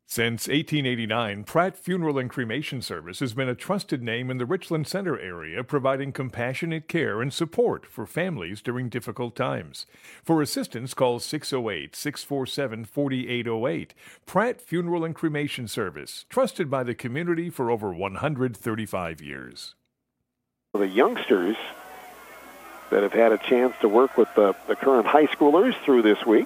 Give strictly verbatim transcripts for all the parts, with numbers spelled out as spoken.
Since eighteen eighty-nine, Pratt Funeral and Cremation Service has been a trusted name in the Richland Center area, providing compassionate care and support for families during difficult times. For assistance, call six oh eight, six four seven, four eight oh eight. Pratt Funeral and Cremation Service, trusted by the community for over one hundred thirty-five years. The youngsters that have had a chance to work with the, the current high schoolers through this week.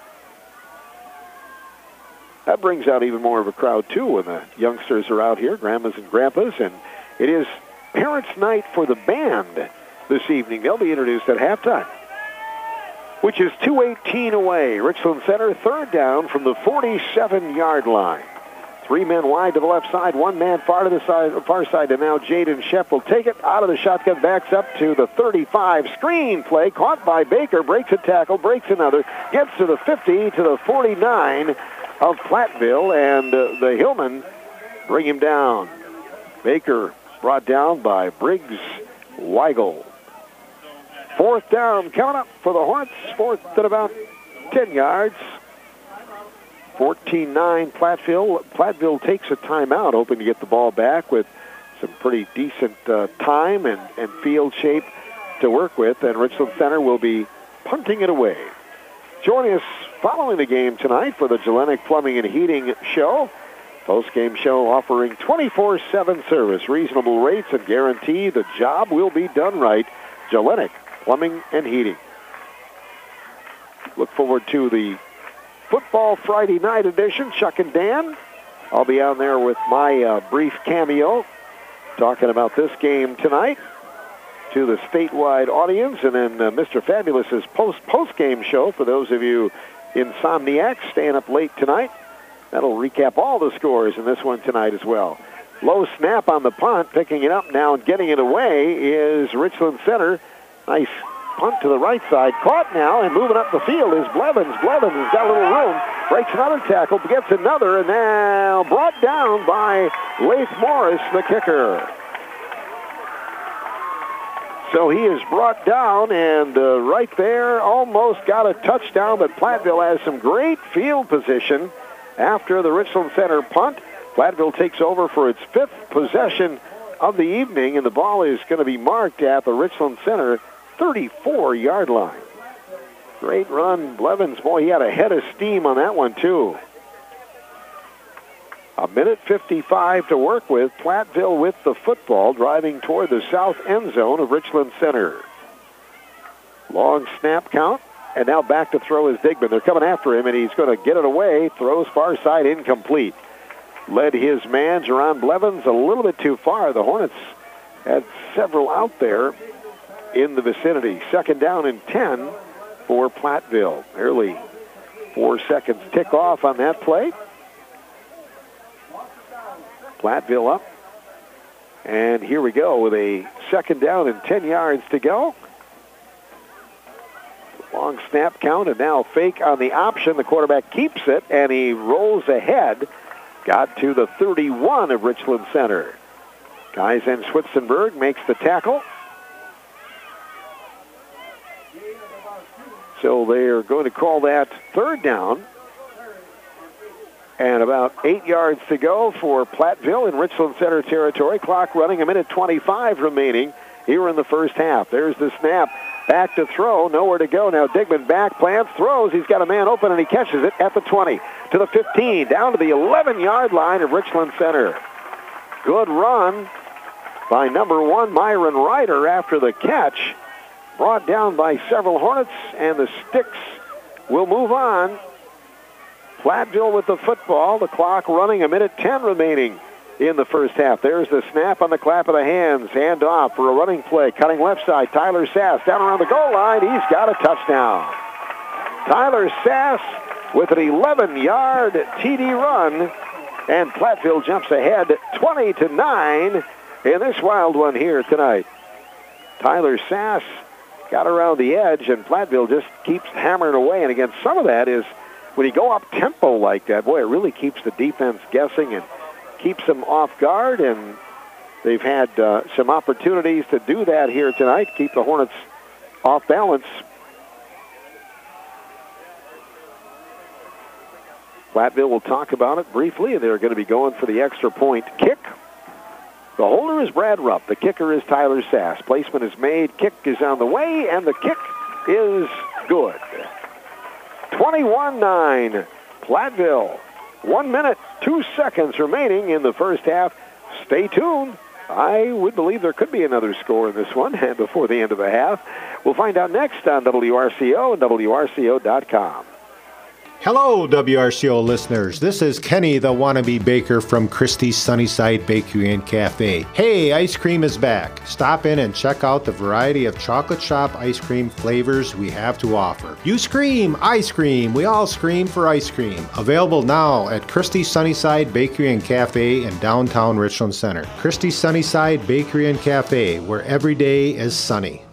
That brings out even more of a crowd, too, when the youngsters are out here, grandmas and grandpas. And it is Parents' Night for the band this evening. They'll be introduced at halftime, which is two eighteen away. Richland Center, third down from the forty-seven-yard line. Three men wide to the left side, one man far to the side, far side, and now Jaden Shep will take it out of the shotgun, backs up to the thirty-five. Screen play, caught by Baker, breaks a tackle, breaks another, gets to the fifty, to the forty-nine of Platteville, and uh, the Hillmen bring him down. Baker brought down by Briggs Weigel. Fourth down coming up for the Hornets, fourth at about ten yards. fourteen nine Platteville. Platteville takes a timeout, hoping to get the ball back with some pretty decent uh, time and, and field shape to work with, and Richland Center will be punting it away. Joining us following the game tonight for the Jelenic Plumbing and Heating Show. Post-game show offering twenty-four seven service, reasonable rates, and guarantee the job will be done right. Jelenic Plumbing and Heating. Look forward to the Football Friday night edition, Chuck and Dan. I'll be on there with my uh, brief cameo talking about this game tonight to the statewide audience, and then uh, Mister Fabulous's post post-game show for those of you insomniacs staying up late tonight. That'll recap all the scores in this one tonight as well. Low snap on the punt, picking it up now and getting it away is Richland Center. Nice punt to the right side, caught now, and moving up the field is Blevins. Blevins has got a little room, breaks another tackle, gets another, and now brought down by Laith Morris, the kicker. So he is brought down, and uh, right there almost got a touchdown, but Platteville has some great field position after the Richland Center punt. Platteville takes over for its fifth possession of the evening, and the ball is going to be marked at the Richland Center thirty-four-yard line. Great run, Blevins. Boy, he had a head of steam on that one, too. A minute fifty-five to work with. Platteville with the football, driving toward the south end zone of Richland Center. Long snap count, and now back to throw is Digman. They're coming after him, and he's going to get it away. Throws far side, incomplete. Led his man, Jerron Blevins, a little bit too far. The Hornets had several out there in the vicinity. Second down and ten for Platteville. Nearly four seconds tick off on that play. Platteville up. And here we go with a second down and ten yards to go. Long snap count, and now fake on the option. The quarterback keeps it, and he rolls ahead. Got to the thirty-one of Richland Center. Kaizen Switzenberg makes the tackle. So they are going to call that third down. And about eight yards to go for Platteville in Richland Center territory. Clock running, a minute twenty-five remaining here in the first half. There's the snap. Back to throw. Nowhere to go. Now Digman back, plants, throws. He's got a man open, and he catches it at the twenty. To the fifteen. Down to the eleven-yard line of Richland Center. Good run by number one, Myron Ryder, after the catch. Brought down by several Hornets, and the Sticks will move on. Platteville with the football. The clock running, a minute ten remaining in the first half. There's the snap on the clap of the hands. Hand off for a running play. Cutting left side, Tyler Sass down around the goal line. He's got a touchdown. Tyler Sass with an eleven-yard T D run, and Platteville jumps ahead twenty to nine in this wild one here tonight. Tyler Sass got around the edge, and Platteville just keeps hammering away. And again, some of that is when you go up tempo like that, boy, it really keeps the defense guessing and keeps them off guard. And they've had uh, some opportunities to do that here tonight, keep the Hornets off balance. Platteville will talk about it briefly. They're going to be going for the extra point kick. The holder is Brad Rupp. The kicker is Tyler Sass. Placement is made. Kick is on the way, and the kick is good. twenty-one nine, Platteville. One minute, two seconds remaining in the first half. Stay tuned. I would believe there could be another score in this one before the end of the half. We'll find out next on W R C O and W R C O dot com. Hello, W R C O listeners. This is Kenny, the wannabe baker from Christie's Sunnyside Bakery and Cafe. Hey, ice cream is back. Stop in and check out the variety of chocolate shop ice cream flavors we have to offer. You scream, ice cream. We all scream for ice cream. Available now at Christie's Sunnyside Bakery and Cafe in downtown Richland Center. Christie's Sunnyside Bakery and Cafe, where every day is sunny.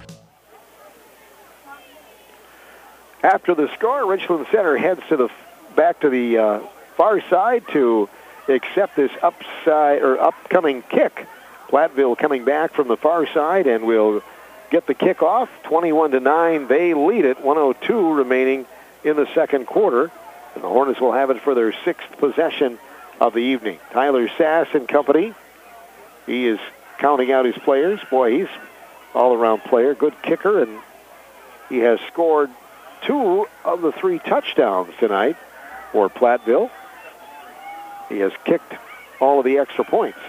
After the score, Richland Center heads to the back to the uh, far side to accept this upside or upcoming kick. Platteville coming back from the far side and will get the kick off. twenty-one to nine, they lead it. one oh two remaining in the second quarter, and the Hornets will have it for their sixth possession of the evening. Tyler Sass and company. He is counting out his players. Boy, he's all-around player, good kicker, and he has scored two of the three touchdowns tonight for Platteville. He has kicked all of the extra points.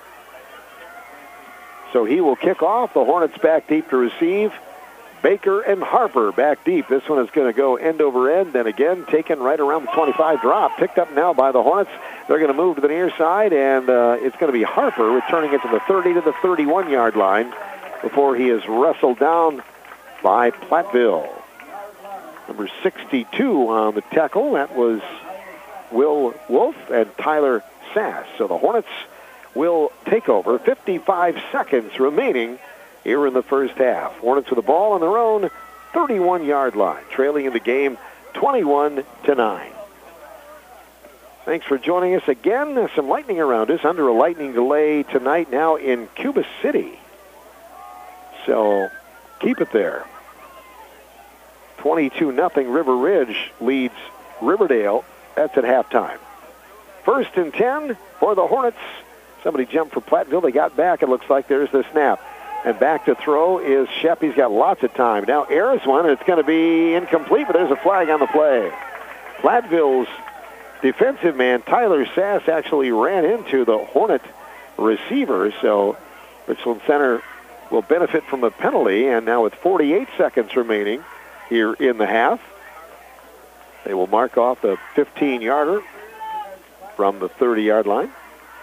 So he will kick off. The Hornets back deep to receive. Baker and Harper back deep. This one is going to go end over end, and again taken right around the twenty-five drop. Picked up now by the Hornets. They're going to move to the near side, and uh, it's going to be Harper returning it to the thirty to the thirty-one-yard line before he is wrestled down by Platteville. Number sixty-two on the tackle, that was Will Wolf and Tyler Sass. So the Hornets will take over. fifty-five seconds remaining here in the first half. Hornets with the ball on their own thirty-one-yard line, trailing in the game twenty-one to nine. Thanks for joining us again. Some lightning around us under a lightning delay tonight now in Cuba City. So keep it there. twenty-two nothing River Ridge leads Riverdale. That's at halftime. First and ten for the Hornets. Somebody jumped for Platteville. They got back. It looks like there's the snap. And back to throw is Shep. He's got lots of time. Now airs one, and it's going to be incomplete, but there's a flag on the play. Platteville's defensive man, Tyler Sass, actually ran into the Hornet receiver. So Richland Center will benefit from a penalty. And now with forty-eight seconds remaining here in the half, they will mark off the fifteen-yarder from the thirty-yard line.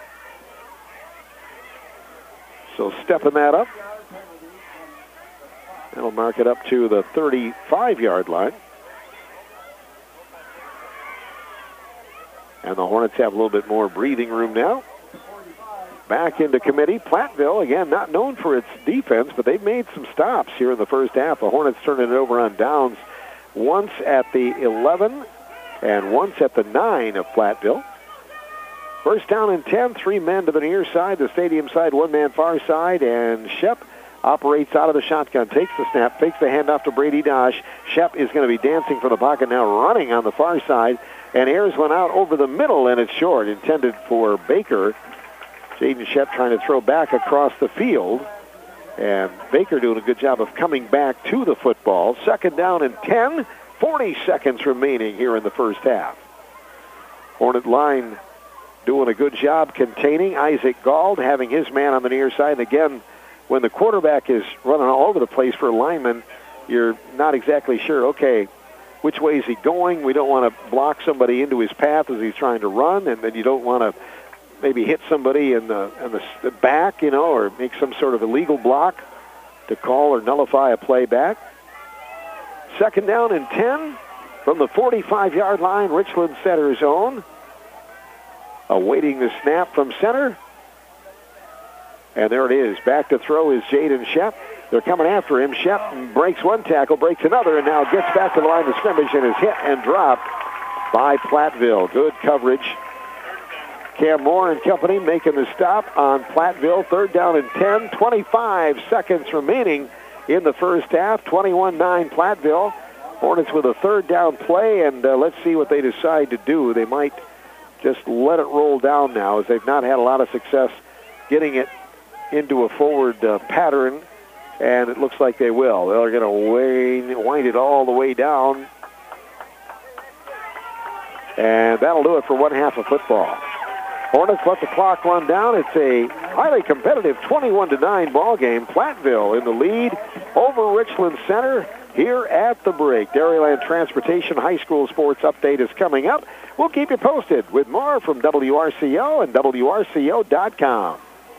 So stepping that up, that'll mark it up to the thirty-five-yard line. And the Hornets have a little bit more breathing room now. Back into committee. Platteville, again, not known for its defense, but they've made some stops here in the first half. The Hornets turning it over on downs once at the eleven and once at the nine of Platteville. First down and ten, three men to the near side, the stadium side, one man far side, and Shep operates out of the shotgun, takes the snap, takes the handoff to Brady Dosh. Shep is going to be dancing from the pocket now, running on the far side, and airs one out over the middle, and it's short, intended for Baker. Jaden Shep trying to throw back across the field, and Baker doing a good job of coming back to the football. Second down and ten, forty seconds remaining here in the first half. Hornet line doing a good job containing Isaac Gald, having his man on the near side. And again, when the quarterback is running all over the place for a lineman, you're not exactly sure, okay, which way is he going? We don't want to block somebody into his path as he's trying to run, and then you don't want to maybe hit somebody in the, in the, the back, you know, or make some sort of illegal block to call or nullify a play back. Second down and ten from the forty-five-yard line, Richland Center zone. Awaiting the snap from center. And there it is. Back to throw is Jaden Shep. They're coming after him. Shep breaks one tackle, breaks another, and now gets back to the line of scrimmage and is hit and dropped by Platteville. Good coverage. Cam Moore and company making the stop on Platteville. Third down and ten. twenty-five seconds remaining in the first half. twenty-one nine Platteville. Hornets with a third down play, and uh, let's see what they decide to do. They might just let it roll down now, as they've not had a lot of success getting it into a forward uh, pattern, and it looks like they will. They're going to wind it all the way down, and that'll do it for one half of football. Hornets let the clock run down. It's a highly competitive twenty-one to nine ball game. Platteville in the lead over Richland Center here at the break. Dairyland Transportation High School Sports Update is coming up. We'll keep you posted with more from W R C O and W R C O dot com.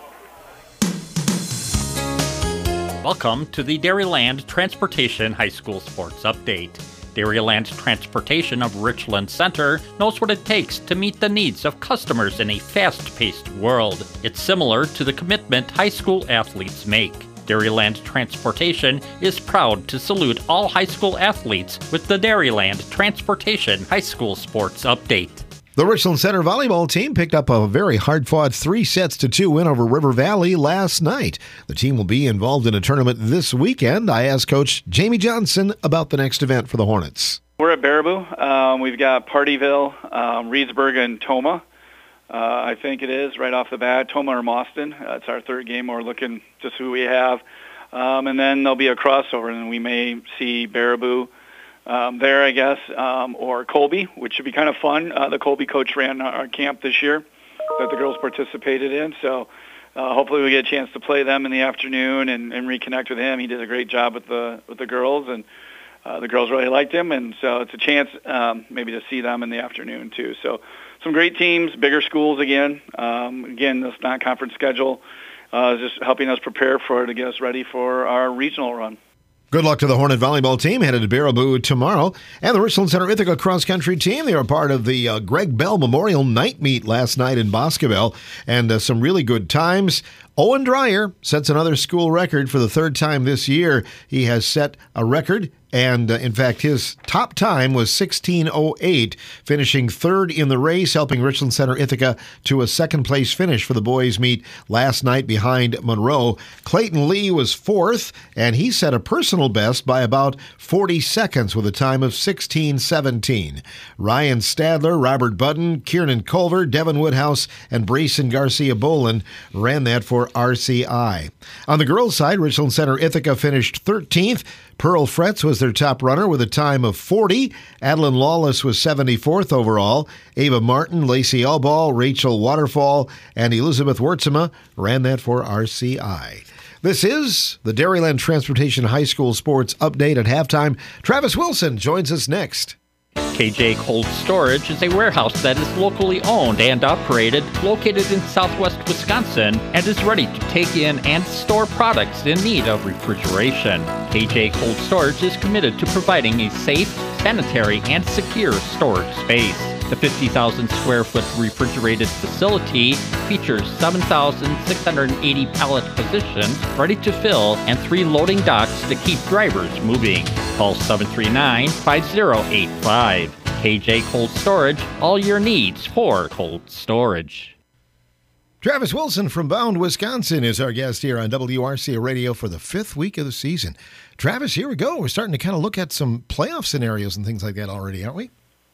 Welcome to the Dairyland Transportation High School Sports Update. Dairyland Transportation of Richland Center knows what it takes to meet the needs of customers in a fast-paced world. It's similar to the commitment high school athletes make. Dairyland Transportation is proud to salute all high school athletes with the Dairyland Transportation High School Sports Update. The Richland Center volleyball team picked up a very hard-fought three sets to two win over River Valley last night. The team will be involved in a tournament this weekend. I asked Coach Jamie Johnson about the next event for the Hornets. We're at Baraboo. Um, we've got Partyville, um, Reedsburg, and Toma. Uh, I think it is right off the bat. Toma or Mauston. Uh, it's our third game. We're looking just who we have. Um, and then there'll be a crossover, and we may see Baraboo Um, there, I guess, um, or Colby, which should be kind of fun. Uh, the Colby coach ran our camp this year that the girls participated in, so uh, hopefully we get a chance to play them in the afternoon and, and reconnect with him. He did a great job with the with the girls, and uh, the girls really liked him, and so it's a chance um, maybe to see them in the afternoon too. So some great teams, bigger schools again. Um, again, this non-conference schedule uh, is just helping us prepare for to get us ready for our regional run. Good luck to the Hornet volleyball team headed to Baraboo tomorrow. And the Richland Center Ithaca cross-country team, they were part of the uh, Greg Bell Memorial Night Meet last night in Boscoville. And uh, some really good times. Owen Dreyer sets another school record for the third time this year. He has set a record, and uh, in fact, his top time was sixteen oh eight, finishing third in the race, helping Richland Center Ithaca to a second-place finish for the boys' meet last night behind Monroe. Clayton Lee was fourth, and he set a personal best by about forty seconds with a time of sixteen seventeen. Ryan Stadler, Robert Budden, Kiernan Culver, Devin Woodhouse, and Brayson Garcia-Bolin ran that for R C I. On the girls' side, Richland Center Ithaca finished thirteenth. Pearl Fretz was their top runner with a time of forty. Adeline Lawless was seventy-fourth overall. Ava Martin, Lacey Elball, Rachel Waterfall, and Elizabeth Wurtzema ran that for R C I. This is the Dairyland Transportation High School Sports Update at halftime. Travis Wilson joins us next. K J Cold Storage is a warehouse that is locally owned and operated, located in southwest Wisconsin, and is ready to take in and store products in need of refrigeration. K J Cold Storage is committed to providing a safe, sanitary, and secure storage space. The fifty thousand square foot refrigerated facility features seven thousand six hundred eighty pallet positions ready to fill and three loading docks to keep drivers moving. Call seven three nine, five zero eight five. K J Cold Storage, all your needs for cold storage. Travis Wilson from Bound, Wisconsin is our guest here on W R C A Radio for the fifth week of the season. Travis, here we go. We're starting to kind of look at some playoff scenarios and things like that already, aren't we?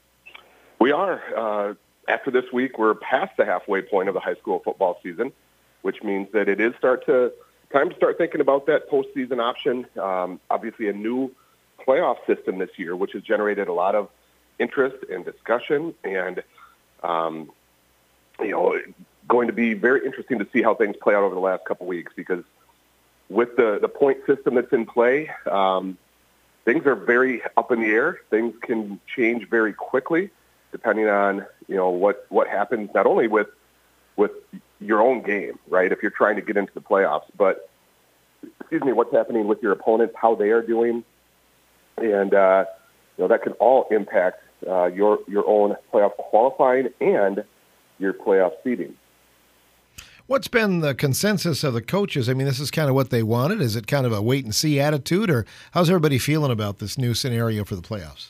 We are. Uh, after this week, we're past the halfway point of the high school football season, which means that it is start to time to start thinking about that postseason option. Um, obviously, a new playoff system this year, which has generated a lot of interest and discussion, and um, you know, going to be very interesting to see how things play out over the last couple weeks. Because with the the point system that's in play, um, things are very up in the air. Things can change very quickly, depending on, you know, what, what happens not only with with your own game, right, if you're trying to get into the playoffs, but, excuse me, what's happening with your opponents, how they are doing, and, uh, you know, that can all impact uh, your your own playoff qualifying and your playoff seeding. What's been the consensus of the coaches? I mean, this is kind of what they wanted. Is it kind of a wait-and-see attitude, or how's everybody feeling about this new scenario for the playoffs?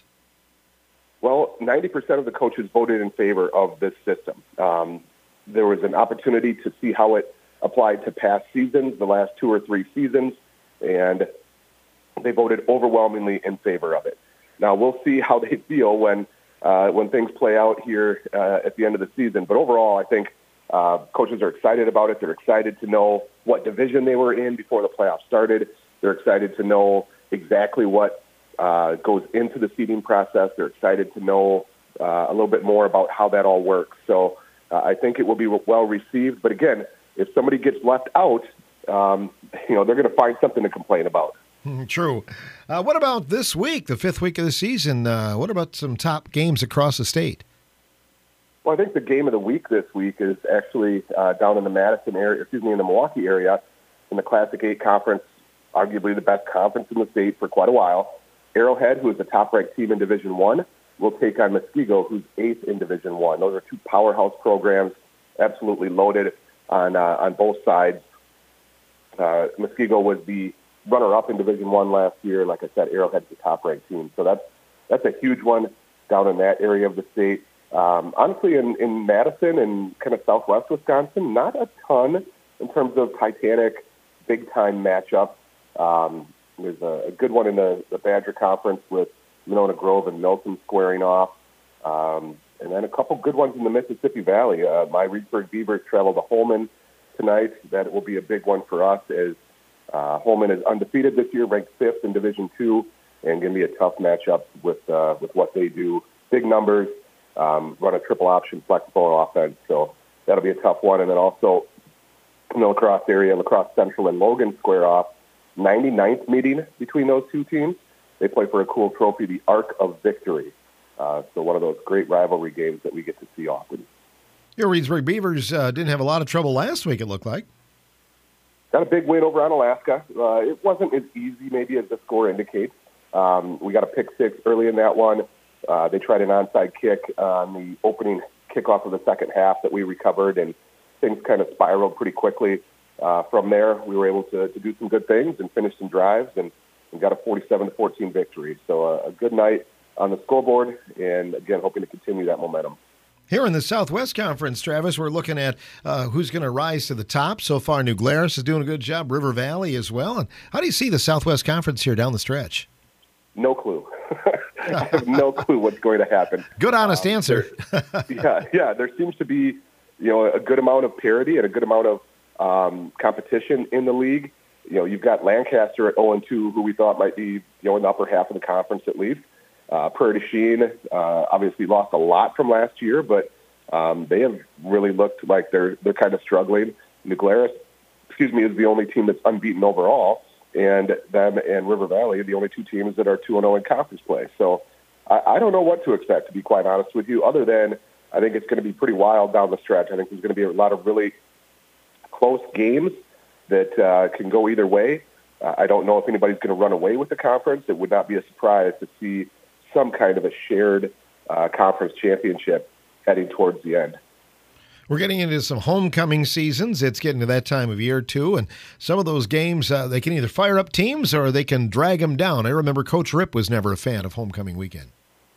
Well, ninety percent of the coaches voted in favor of this system. Um, there was an opportunity to see how it applied to past seasons, the last two or three seasons, and they voted overwhelmingly in favor of it. Now we'll see how they feel when uh, when things play out here uh, at the end of the season. But overall, I think uh, coaches are excited about it. They're excited to know what division they were in before the playoffs started. They're excited to know exactly what uh, goes into the seeding process. They're excited to know uh, a little bit more about how that all works. So uh, I think it will be well received. But again, if somebody gets left out, um, you know, they're going to find something to complain about. True. Uh, what about this week, the fifth week of the season? Uh, what about some top games across the state? Well, I think the game of the week this week is actually uh, down in the Madison area, excuse me, in the Milwaukee area, in the Classic eight Conference, arguably the best conference in the state for quite a while. Arrowhead, who is the top-ranked team in Division One, will take on Muskego, who's eighth in Division One. Those are two powerhouse programs, absolutely loaded on uh, on both sides. Uh, Muskego was the runner-up in Division One last year. Like I said, Arrowhead's the top-ranked team, so that's that's a huge one down in that area of the state. Um, honestly, in, in Madison and kind of southwest Wisconsin, not a ton in terms of Titanic big-time matchups. Um, there's a, a good one in the, the Badger Conference with Monona Grove and Milton squaring off. Um, and then a couple good ones in the Mississippi Valley. Uh, my Reedsburg Beavers travel to Holman tonight. That will be a big one for us as uh, Holman is undefeated this year, ranked fifth in Division Two, and going to be a tough matchup with uh, with what they do. Big numbers, um, run a triple option, flexible offense. So that'll be a tough one. And then also in the La Crosse area, La Crosse Central and Logan square off. ninety-ninth meeting between those two teams. They play for a cool trophy, the Arc of Victory. Uh, so one of those great rivalry games that we get to see often. Your Reedsburg Beavers uh, didn't have a lot of trouble last week, it looked like. Got a big win over on Alaska. Uh, it wasn't as easy maybe as the score indicates. Um, we got a pick six early in that one. Uh, they tried an onside kick on the opening kickoff of the second half that we recovered, and things kind of spiraled pretty quickly. Uh, from there, we were able to, to do some good things and finish some drives and, and got a forty-seven to fourteen victory. So uh, a good night on the scoreboard, and again, hoping to continue that momentum. Here in the Southwest Conference, Travis, we're looking at uh, who's going to rise to the top. So far, New Glarus is doing a good job, River Valley as well. And how do you see the Southwest Conference here down the stretch? No clue. I have no clue what's going to happen. Good, honest um, answer. yeah, yeah. There seems to be, you know, a good amount of parity and a good amount of Um, competition in the league. You know, you've got Lancaster at oh and two, who we thought might be, you know, in the upper half of the conference at least. Uh, Prairie du Chien, uh, obviously lost a lot from last year, but um, they have really looked like they're they're kind of struggling. New Glarus, excuse me, is the only team that's unbeaten overall, and them and River Valley are the only two teams that are two and oh in conference play. So I, I don't know what to expect, to be quite honest with you, other than I think it's going to be pretty wild down the stretch. I think there's going to be a lot of really close games that uh, can go either way. Uh, I don't know if anybody's going to run away with the conference. It would not be a surprise to see some kind of a shared uh, conference championship heading towards the end. We're getting into some homecoming seasons. It's getting to that time of year, too. And some of those games, uh, they can either fire up teams or they can drag them down. I remember Coach Rip was never a fan of homecoming weekend.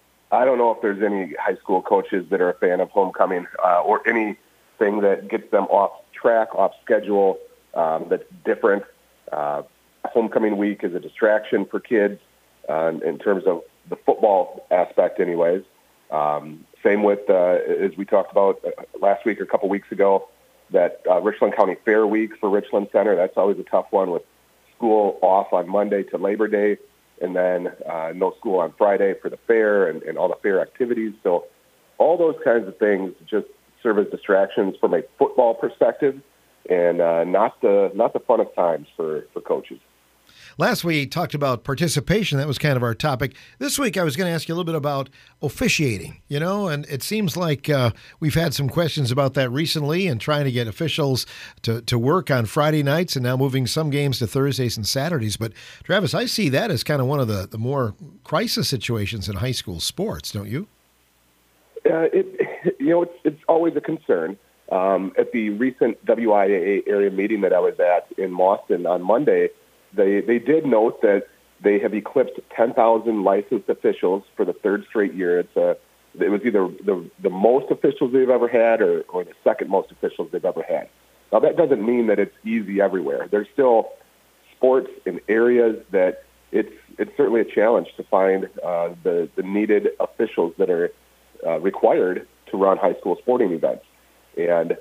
I don't know if there's any high school coaches that are a fan of homecoming uh, or anything that gets them off track, off schedule, um, that's different. Uh, homecoming week is a distraction for kids uh, in terms of the football aspect anyways. Um, same with, uh, as we talked about last week or a couple weeks ago, that uh, Richland County Fair Week for Richland Center, that's always a tough one with school off on Monday to Labor Day, and then uh, no school on Friday for the fair and, and all the fair activities. So all those kinds of things just serve as distractions from a football perspective, and uh, not the not the funnest times for, for coaches. Last week, we talked about participation. That was kind of our topic. This week, I was going to ask you a little bit about officiating, you know, and it seems like uh, we've had some questions about that recently and trying to get officials to, to work on Friday nights and now moving some games to Thursdays and Saturdays. But, Travis, I see that as kind of one of the, the more crisis situations in high school sports, don't you? Uh, it, you know, it's, it's always a concern. Um, at the recent W I A A area meeting that I was at in Boston on Monday, they, they did note that they have eclipsed ten thousand licensed officials for the third straight year. It's a, it was either the, the most officials they've ever had or, or the second most officials they've ever had. Now, that doesn't mean that it's easy everywhere. There's still sports in areas that it's it's certainly a challenge to find uh, the, the needed officials that are uh, required to run high school sporting events. And,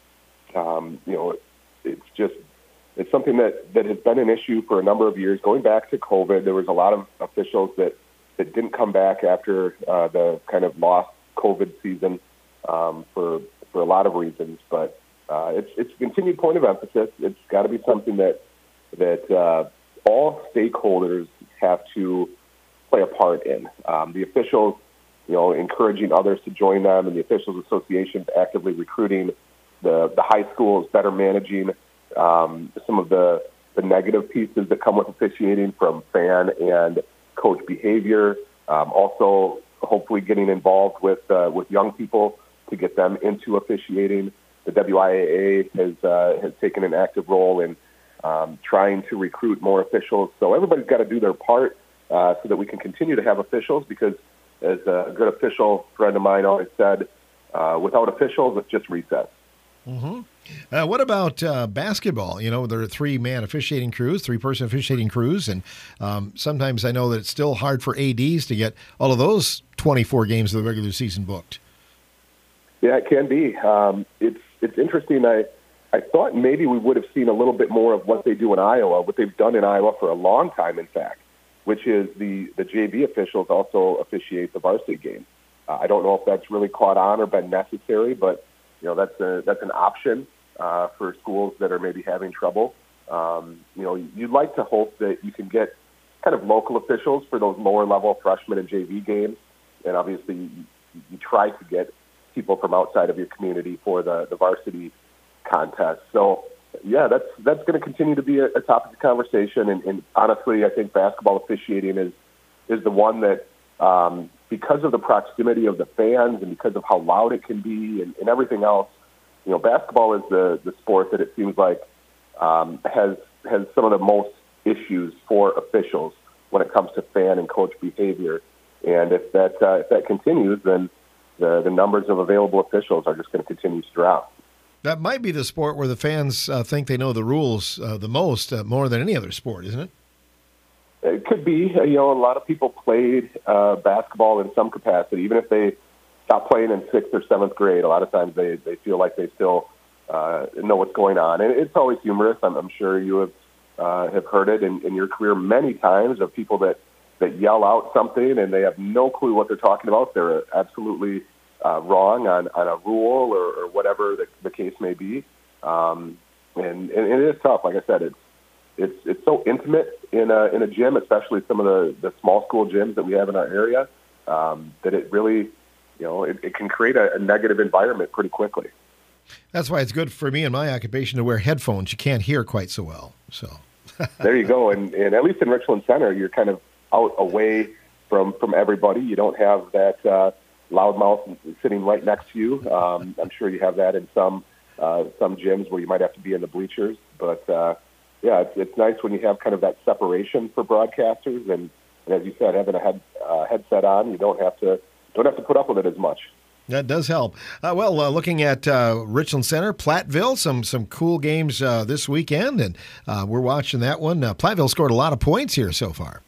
um, you know, it's just, it's something that, that has been an issue for a number of years. Going back to COVID, there was a lot of officials that, that didn't come back after uh, the kind of lost COVID season um, for for a lot of reasons. But uh, it's it's a continued point of emphasis. It's got to be something that that uh, all stakeholders have to play a part in. Um, the officials, you know, encouraging others to join them, and the officials associations actively recruiting the the high schools, better managing um, some of the the negative pieces that come with officiating from fan and coach behavior. Um, also, hopefully, getting involved with uh, with young people to get them into officiating. The W I A A has uh, has taken an active role in um, trying to recruit more officials. So everybody's got to do their part uh, so that we can continue to have officials. Because, as a good official friend of mine always said, uh, without officials, it's just recess. Mm-hmm. Uh, what about uh, basketball? You know, there are three-man officiating crews, three-person officiating crews, and um, sometimes I know that it's still hard for A Ds to get all of those twenty-four games of the regular season booked. Yeah, it can be. Um, it's it's interesting. I I thought maybe we would have seen a little bit more of what they do in Iowa, what they've done in Iowa for a long time, in fact, which is the, the J V officials also officiate the varsity game. Uh, I don't know if that's really caught on or been necessary, but you know that's a that's an option uh, for schools that are maybe having trouble. Um, you know, you'd like to hope that you can get kind of local officials for those lower level freshman and J V games, and obviously you, you try to get people from outside of your community for the, the varsity contest. So, yeah, that's that's going to continue to be a, a topic of conversation. And, and honestly, I think basketball officiating is is the one that, um, because of the proximity of the fans and because of how loud it can be and, and everything else, you know, basketball is the, the sport that it seems like um, has has some of the most issues for officials when it comes to fan and coach behavior. And if that uh, if that continues, then the, the numbers of available officials are just going to continue to drop. That might be the sport where the fans uh, think they know the rules uh, the most, uh, more than any other sport, isn't it? It could be. You know, a lot of people played uh, basketball in some capacity, even if they stopped playing in sixth or seventh grade. A lot of times they, they feel like they still uh, know what's going on. And it's always humorous. I'm, I'm sure you have uh, have heard it in, in your career many times of people that, that yell out something and they have no clue what they're talking about. They're absolutely uh, wrong on, on a rule or, or whatever the, the case may be. Um, and, and it is tough. Like I said, it's it's it's so intimate in a in a gym, especially some of the, the small school gyms that we have in our area, um, that it really, you know, it, it can create a, a negative environment pretty quickly. That's why it's good for me in my occupation to wear headphones. You can't hear quite so well. So there you go. And, and at least in Richland Center, you're kind of out away from, from everybody. You don't have that uh, loudmouth sitting right next to you. Um, I'm sure you have that in some uh, some gyms where you might have to be in the bleachers. But, uh, yeah, it's, it's nice when you have kind of that separation for broadcasters. And, and as you said, having a head, uh, headset on, you don't have to don't have to put up with it as much. That does help. Uh, well, uh, looking at uh, Richland Center, Platteville, some some cool games uh, this weekend, and uh, we're watching that one. Uh, Platteville scored a lot of points here so far.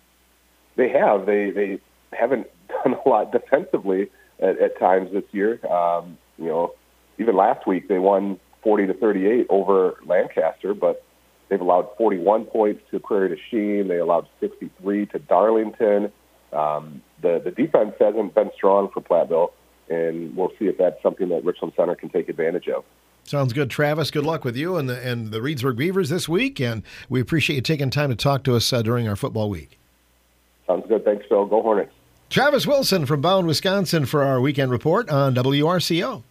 They have. They they haven't done a lot defensively at, at times this year. Um, you know, even last week they won forty to thirty-eight over Lancaster, but they've allowed forty-one points to Prairie du Chien. They allowed sixty-three to Darlington. Um, the the defense hasn't been strong for Platteville, and we'll see if that's something that Richland Center can take advantage of. Sounds good, Travis. Good luck with you and the, and the Reedsburg Beavers this week, and we appreciate you taking time to talk to us uh, during our football week. Sounds good. Thanks, Phil. Go Hornets. Travis Wilson from Bound, Wisconsin for our weekend report on W R C O.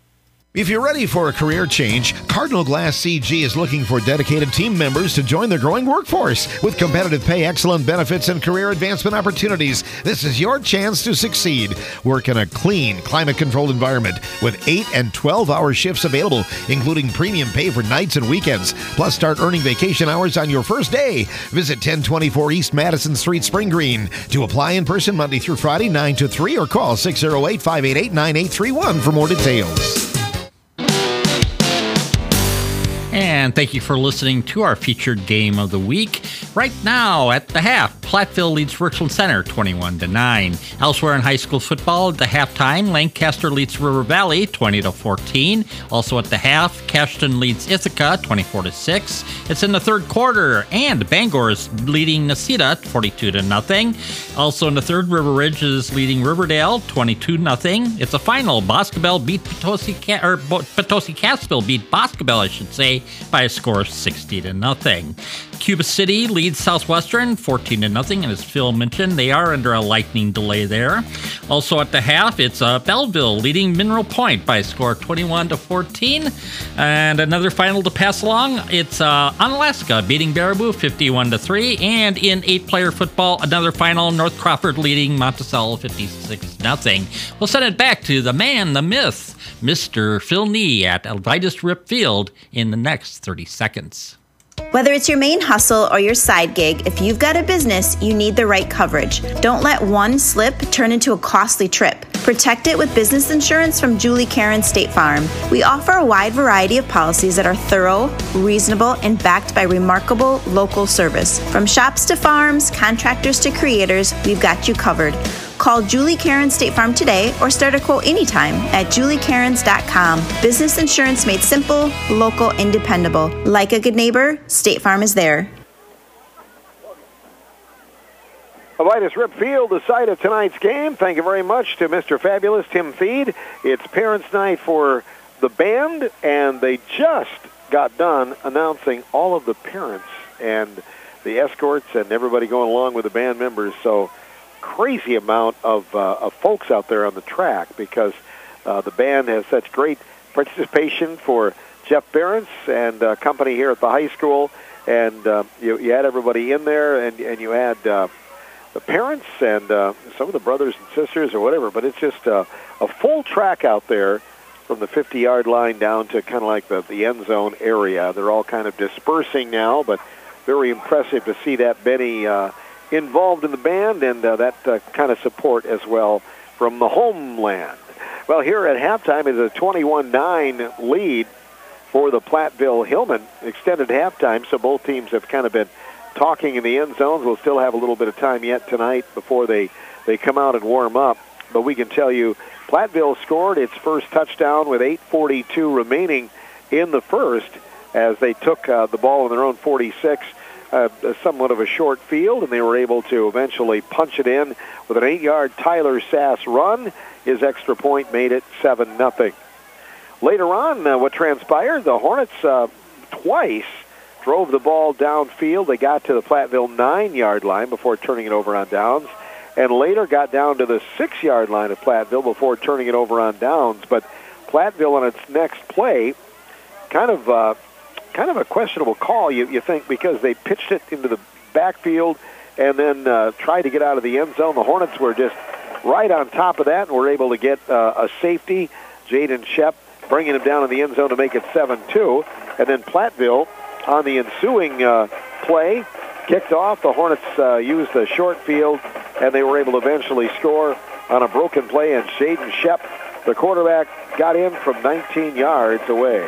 If you're ready for a career change, Cardinal Glass C G is looking for dedicated team members to join their growing workforce. With competitive pay, excellent benefits, and career advancement opportunities, this is your chance to succeed. Work in a clean, climate-controlled environment with eight and twelve-hour shifts available, including premium pay for nights and weekends. Plus, start earning vacation hours on your first day. Visit ten twenty-four East Madison Street, Spring Green. To apply in person Monday through Friday, nine to three, or call six oh eight, five eight eight, nine eight three one for more details. And And thank you for listening to our featured game of the week. Right now, at the half, Platteville leads Richland Center twenty-one to nine. Elsewhere in high school football, at the halftime, Lancaster leads River Valley twenty to fourteen. Also at the half, Cashton leads Ithaca twenty-four to six. It's in the third quarter, and Bangor is leading Necedah forty-two to nothing. Also in the third, River Ridge is leading Riverdale twenty-two to nothing. It's a final. Boscobel beat Potosi, or Potosi Cassville beat Boscobel, I should say, by a score of sixty to nothing. Cuba City leads Southwestern fourteen to nothing, and as Phil mentioned, they are under a lightning delay there. Also at the half, it's uh, Belleville leading Mineral Point by a score of twenty-one to fourteen. And another final to pass along, it's uh, Onalaska beating Baraboo fifty-one to three. And in eight-player football, another final, North Crawford leading Monticello fifty-six to nothing. We'll send it back to the man, the myth, Mister Phil Nee at Elvitus Rip Field in the next thirty seconds. Whether it's your main hustle or your side gig, if you've got a business, you need the right coverage. Don't let one slip turn into a costly trip. Protect it with business insurance from Julie Karen State Farm. We offer a wide variety of policies that are thorough, reasonable, and backed by remarkable local service. From shops to farms, contractors to creators, we've got you covered. Call Julie Karen State Farm today or start a quote anytime at julie karens dot com. Business insurance made simple, local, and dependable. Like a good neighbor, State Farm is there. Elvitus Rip Field, the site of tonight's game. Thank you very much to Mister Fabulous, Tim Feed. It's Parents' Night for the band, and they just got done announcing all of the parents and the escorts and everybody going along with the band members. So crazy amount of, uh, of folks out there on the track because uh, the band has such great participation for Jeff Behrens and uh, company here at the high school. And uh, you, you had everybody in there, and, and you had uh, the parents and uh, some of the brothers and sisters or whatever. But it's just uh, a full track out there from the fifty-yard line down to kind of like the, the end zone area. They're all kind of dispersing now, but very impressive to see that many uh, involved in the band and uh, that uh, kind of support as well from the homeland. Well, here at halftime is a twenty-one nine lead for the Platteville Hillman. Extended halftime, so both teams have kind of been talking in the end zones. We'll still have a little bit of time yet tonight before they, they come out and warm up. But we can tell you Platteville scored its first touchdown with eight forty-two remaining in the first as they took uh, the ball in their own forty-six. Uh, somewhat of a short field, and they were able to eventually punch it in with an eight-yard Tyler Sass run. His extra point made it seven nothing. Later on, uh, what transpired, the Hornets uh, twice drove the ball downfield. They got to the Platteville nine-yard line before turning it over on downs, and later got down to the six-yard line of Platteville before turning it over on downs. But Platteville on its next play kind of... Uh, Kind of a questionable call, you, you think, because they pitched it into the backfield and then uh, tried to get out of the end zone. The Hornets were just right on top of that and were able to get uh, a safety, Jaden Shep, bringing him down in the end zone to make it seven two. And then Platteville, on the ensuing uh, play, kicked off. The Hornets uh, used the short field, and they were able to eventually score on a broken play. And Jaden Shep, the quarterback, got in from nineteen yards away.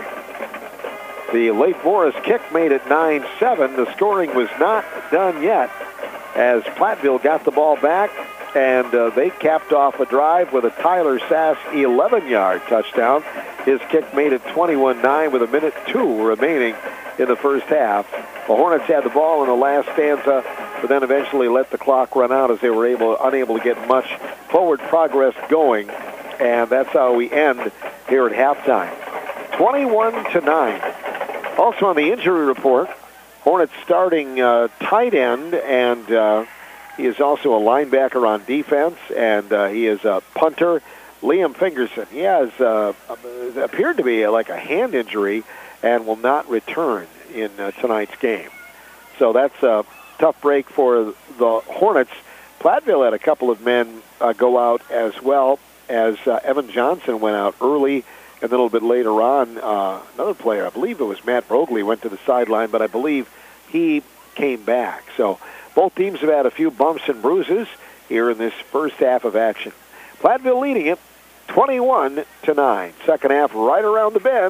The late Morris kick made it nine seven. The scoring was not done yet as Platteville got the ball back, and uh, they capped off a drive with a Tyler Sass eleven-yard touchdown. His kick made it twenty-one nine with a minute two remaining in the first half. The Hornets had the ball in the last stanza, but then eventually let the clock run out as they were able, unable to get much forward progress going, and that's how we end here at halftime. twenty-one to nine. Also on the injury report, Hornets starting uh, tight end, and uh, he is also a linebacker on defense, and uh, he is a punter, Liam Fingerson. He has uh, appeared to be like a hand injury and will not return in uh, tonight's game. So that's a tough break for the Hornets. Platteville had a couple of men uh, go out as well, as uh, Evan Johnson went out early. And a little bit later on, uh, another player, I believe it was Matt Brogley, went to the sideline, but I believe he came back. So both teams have had a few bumps and bruises here in this first half of action. Platteville leading it twenty-one to nine. Second half right around the bend.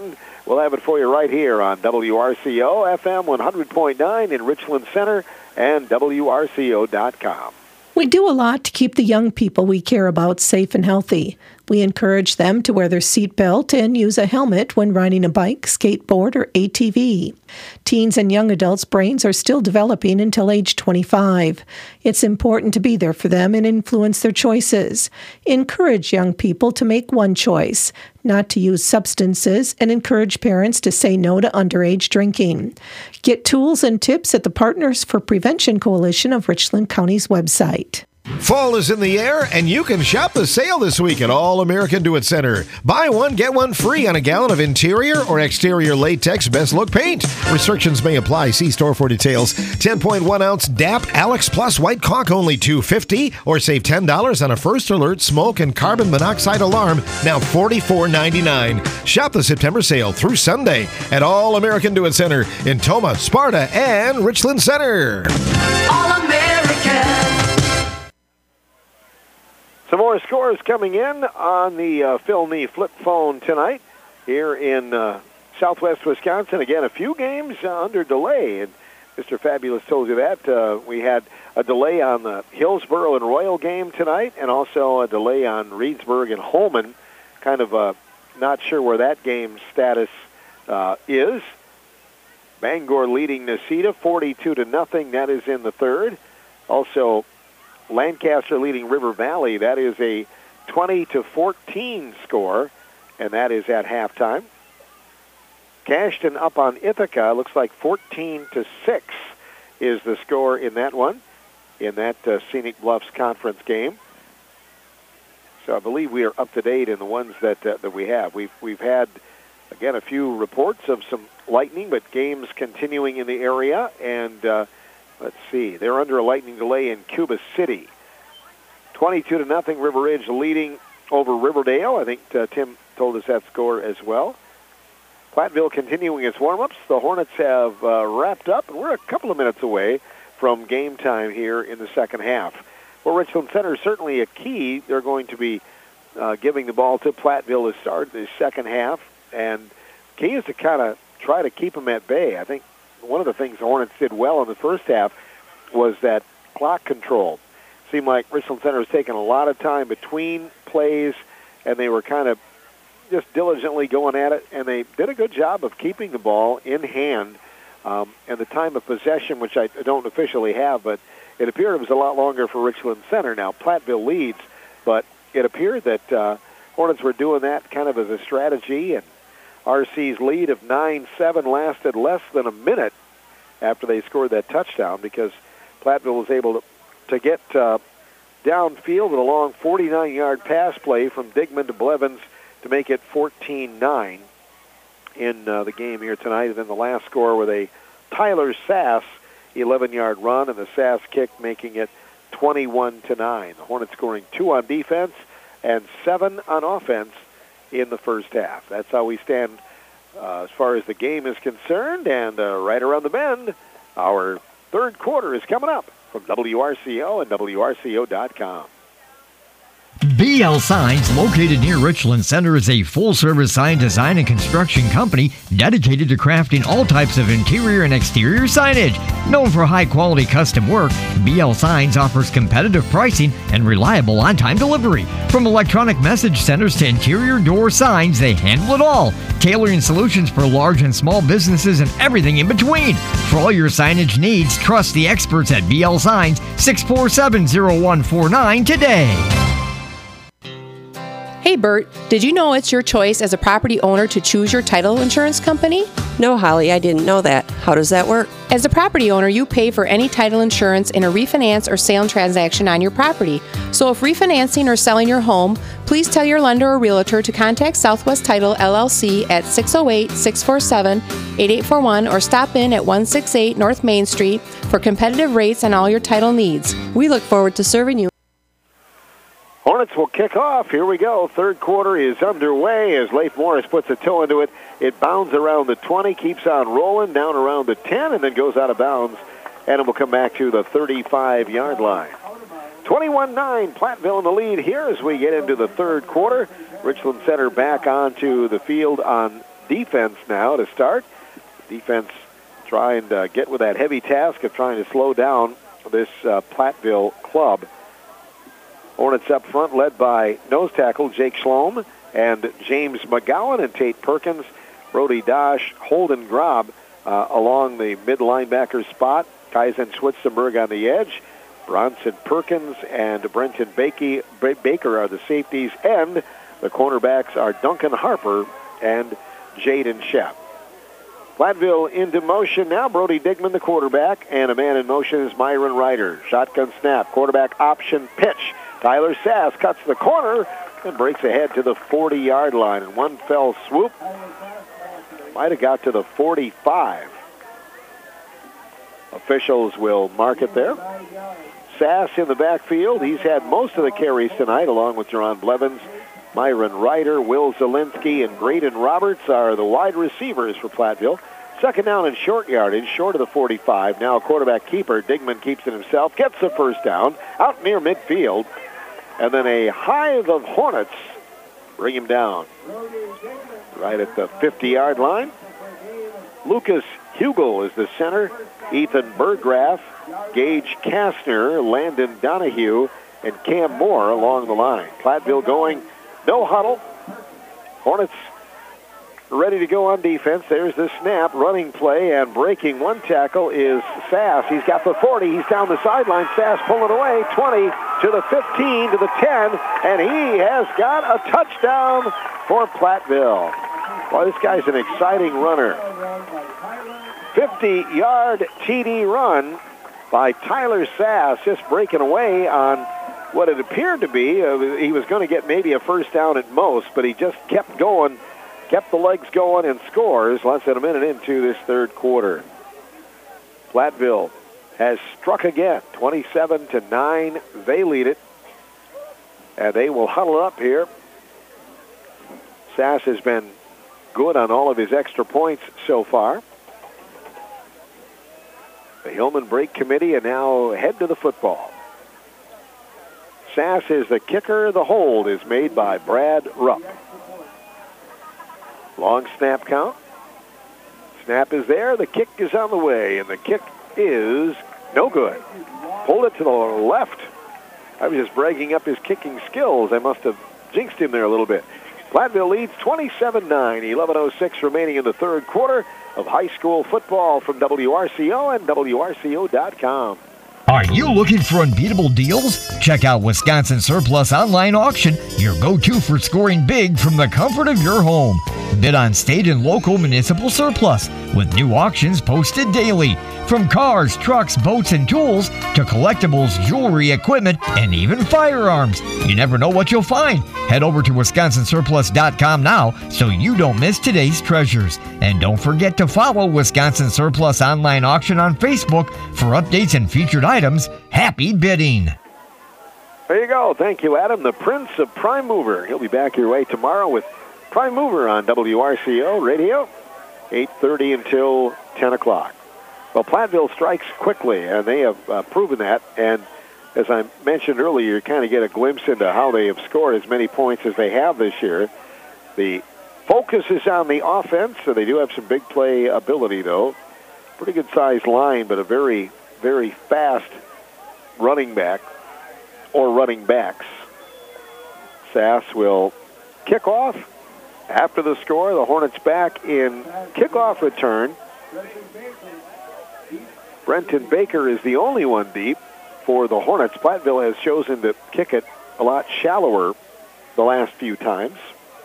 We'll have it for you right here on W R C O, F M one hundred point nine in Richland Center, and W R C O dot com. We do a lot to keep the young people we care about safe and healthy. We encourage them to wear their seatbelt and use a helmet when riding a bike, skateboard, or A T V. Teens and young adults' brains are still developing until age twenty-five. It's important to be there for them and influence their choices. Encourage young people to make one choice, not to use substances, and encourage parents to say no to underage drinking. Get tools and tips at the Partners for Prevention Coalition of Richland County's website. Fall is in the air, and you can shop the sale this week at All American Do-It Center. Buy one, get one free on a gallon of interior or exterior latex best look paint. Restrictions may apply. See store for details. ten point one ounce D A P Alex Plus White Caulk only two dollars and fifty cents, or save ten dollars on a First Alert smoke and carbon monoxide alarm, now forty-four ninety-nine. Shop the September sale through Sunday at All American Do-It Center in Tomah, Sparta, and Richland Center. All American. Some more scores coming in on the uh, Phil Nee flip phone tonight here in uh, southwest Wisconsin. Again, a few games uh, under delay, and Mister Fabulous told you that. Uh, we had a delay on the Hillsboro and Royal game tonight, and also a delay on Reedsburg and Holman. Kind of uh, not sure where that game's status uh, is. Bangor leading Necedah forty-two to nothing. That is in the third. Also, Lancaster leading River Valley. That is a twenty to fourteen score, and that is at halftime. Cashton up on Ithaca. Looks like fourteen to six is the score in that one, in that uh, Scenic Bluffs conference game. So I believe we are up to date in the ones that uh, that we have. We've we've had again a few reports of some lightning, but games continuing in the area, and uh, let's see, they're under a lightning delay in Cuba City. twenty-two to nothing, River Ridge leading over Riverdale. I think uh, Tim told us that score as well. Platteville continuing its warm-ups. The Hornets have uh, wrapped up, and we're a couple of minutes away from game time here in the second half. For Richland Center, certainly a key. They're going to be uh, giving the ball to Platteville to start the second half, and key is to kind of try to keep them at bay. I think one of the things the Hornets did well in the first half was that clock control. Seemed like Richland Center was taking a lot of time between plays, and they were kind of just diligently going at it, and they did a good job of keeping the ball in hand. Um, and the time of possession, which I don't officially have, but it appeared it was a lot longer for Richland Center. Now, Platteville leads, but it appeared that uh, Hornets were doing that kind of as a strategy, and R C's lead of nine seven lasted less than a minute after they scored that touchdown, because Platteville was able to, to get uh, downfield with a long forty-nine-yard pass play from Digman to Blevins to make it fourteen nine in uh, the game here tonight. And then the last score with a Tyler Sass eleven-yard run, and the Sass kick making it twenty-one to nine. The Hornets scoring two on defense and seven on offense in the first half. That's how we stand uh, as far as the game is concerned. And uh, right around the bend, our third quarter is coming up from W R C O and W R C O dot com. B L Signs, located near Richland Center, is a full-service sign design and construction company dedicated to crafting all types of interior and exterior signage. Known for high-quality custom work, B L Signs offers competitive pricing and reliable on-time delivery. From electronic message centers to interior door signs, they handle it all, tailoring solutions for large and small businesses and everything in between. For all your signage needs, trust the experts at B L Signs, six four seven, zero one four nine today. Hey Bert, did you know it's your choice as a property owner to choose your title insurance company? No, Holly, I didn't know that. How does that work? As a property owner, you pay for any title insurance in a refinance or sale transaction on your property. So if refinancing or selling your home, please tell your lender or realtor to contact Southwest Title L L C at six oh eight, six four seven, eight eight four one or stop in at one sixty-eight North Main Street for competitive rates on all your title needs. We look forward to serving you. Hornets will kick off. Here we go. Third quarter is underway as Leif Morris puts a toe into it. It bounds around the twenty, keeps on rolling down around the ten, and then goes out of bounds, and it will come back to the thirty-five-yard line. twenty-one nine, Platteville in the lead here as we get into the third quarter. Richland Center back onto the field on defense now to start. Defense trying to get with that heavy task of trying to slow down this uh, Platteville club. Hornets up front led by nose tackle Jake Schlom and James McGowan and Tate Perkins. Brody Dosh, Holden Grob uh, along the mid linebacker spot. Kaizen Schwitzenberg on the edge. Bronson Perkins and Brenton Bakey, B- Baker are the safeties, and the cornerbacks are Duncan Harper and Jaden Shep. Platteville into motion now. Brody Digman, the quarterback, and a man in motion is Myron Ryder. Shotgun snap, quarterback option pitch. Tyler Sass cuts the corner and breaks ahead to the forty-yard line. And one fell swoop might have got to the forty-five. Officials will mark it there. Sass in the backfield. He's had most of the carries tonight, along with Jerron Blevins. Myron Ryder, Will Zielinski, and Graydon Roberts are the wide receivers for Platteville. Second down and short yardage, short of the forty-five. Now quarterback keeper. Digman keeps it himself, gets the first down, out near midfield. And then a hive of Hornets bring him down right at the fifty-yard line. Lucas Hugel is the center. Ethan Berggraf, Gage Kastner, Landon Donahue, and Cam Moore along the line. Platteville going no huddle. Hornets ready to go on defense. There's the snap, running play, and breaking one tackle is Sass. He's got the forty. He's down the sideline. Sass pulling away. twenty to the fifteen to the ten, and he has got a touchdown for Platteville. Well, this guy's an exciting runner. fifty-yard T D run by Tyler Sass, just breaking away on what it appeared to be. Uh, he was going to get maybe a first down at most, but he just kept going, kept the legs going, and scores less than a minute into this third quarter. Platteville has struck again, twenty-seven to nine. They lead it, and they will huddle up here. Sass has been good on all of his extra points so far. The Hillman Break Committee and now head to the football. Sass is the kicker. The hold is made by Brad Rupp. Long snap count. Snap is there. The kick is on the way, and the kick is no good. Pulled it to the left. I was just bragging up his kicking skills. I must have jinxed him there a little bit. Platteville leads twenty-seven nine. eleven oh six remaining in the third quarter of high school football from W R C O and W R C O dot com. Are you looking for unbeatable deals? Check out Wisconsin Surplus Online Auction, your go-to for scoring big from the comfort of your home. Bid on state and local municipal surplus with new auctions posted daily. From cars, trucks, boats, and tools to collectibles, jewelry, equipment, and even firearms. You never know what you'll find. Head over to Wisconsin Surplus dot com now so you don't miss today's treasures. And don't forget to follow Wisconsin Surplus Online Auction on Facebook for updates and featured items. Happy bidding. There you go. Thank you, Adam, the Prince of Prime Mover. He'll be back your way tomorrow with Prime Mover on W R C O Radio, eight thirty until ten o'clock. Well, Platteville strikes quickly, and they have uh, proven that. And as I mentioned earlier, you kind of get a glimpse into how they have scored as many points as they have this year. The focus is on the offense, so they do have some big play ability, though. Pretty good-sized line, but a very, very fast running back or running backs. Sass will kick off. After the score, the Hornets back in kickoff return. Brenton Baker is the only one deep for the Hornets. Platteville has chosen to kick it a lot shallower the last few times.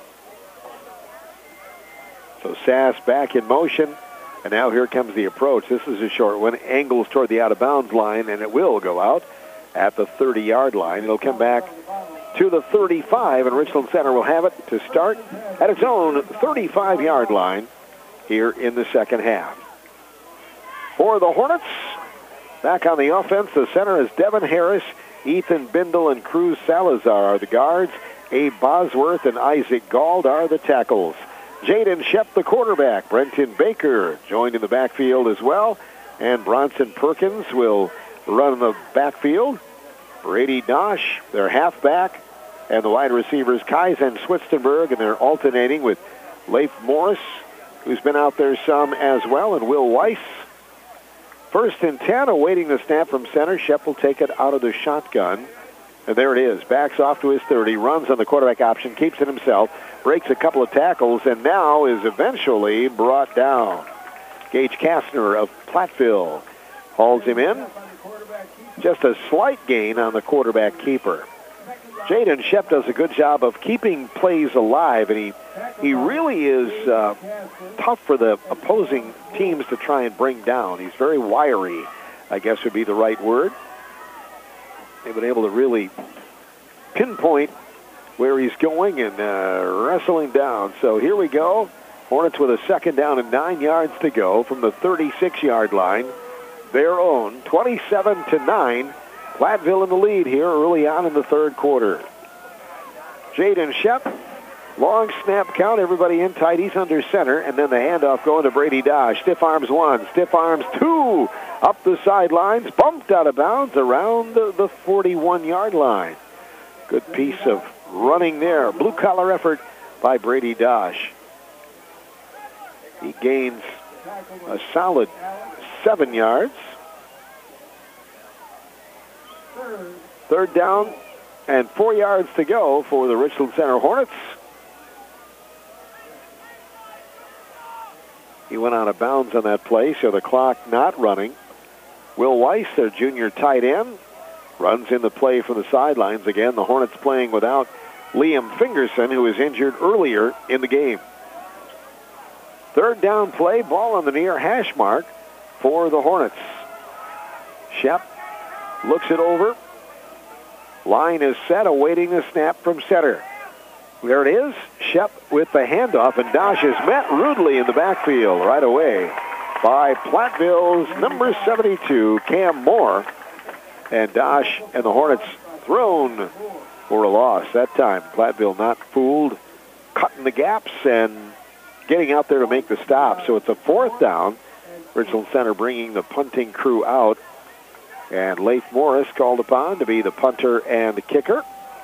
So Sass back in motion, and now here comes the approach. This is a short one. Angles toward the out-of-bounds line, and it will go out at the thirty-yard line. It'll come back to the thirty-five, and Richland Center will have it to start at its own thirty-five-yard line here in the second half. For the Hornets, back on the offense, the center is Devin Harris, Ethan Bindle, and Cruz Salazar are the guards. Abe Bosworth and Isaac Gald are the tackles. Jaden Shep, the quarterback. Brenton Baker joined in the backfield as well. And Bronson Perkins will run in the backfield. Brady Dosh, their halfback. And the wide receivers, Kaizen Schwitzenberg, and they're alternating with Leif Morris who's been out there some as well, and Will Weiss. First and ten, awaiting the snap from center. Shep will take it out of the shotgun. And there it is. Backs off to his thirty, runs on the quarterback option, keeps it himself, breaks a couple of tackles, and now is eventually brought down. Gage Kastner of Platteville hauls him in. Just a slight gain on the quarterback keeper. Jaden Shep does a good job of keeping plays alive, and he he really is uh, tough for the opposing teams to try and bring down. He's very wiry, I guess would be the right word. They've been able to really pinpoint where he's going and uh, wrestle him down. So here we go. Hornets with a second down and nine yards to go from the thirty-six-yard line. Their own, twenty-seven to nine. Platteville in the lead here early on in the third quarter. Jaden Shep, long snap count, everybody in tight. He's under center, and then the handoff going to Brady Dodge. Stiff arms one, stiff arms two, up the sidelines, bumped out of bounds around the forty-one-yard line. Good piece of running there. Blue-collar effort by Brady Dodge. He gains a solid seven yards. Third down and four yards to go for the Richland Center Hornets. He went out of bounds on that play, so the clock not running. Will Weiss, their junior tight end, runs in the play from the sidelines. Again, the Hornets playing without Liam Fingerson, who was injured earlier in the game. Third down play, ball on the near hash mark for the Hornets. Shep looks it over. Line is set, awaiting the snap from center. There it is. Shep with the handoff, and Dosh is met rudely in the backfield right away by Platteville's number seventy-two, Cam Moore. And Dosh and the Hornets thrown for a loss. That time, Platteville not fooled, cutting the gaps and getting out there to make the stop. So it's a fourth down. Richland Center bringing the punting crew out. And Leif Morris called upon to be the punter and kicker.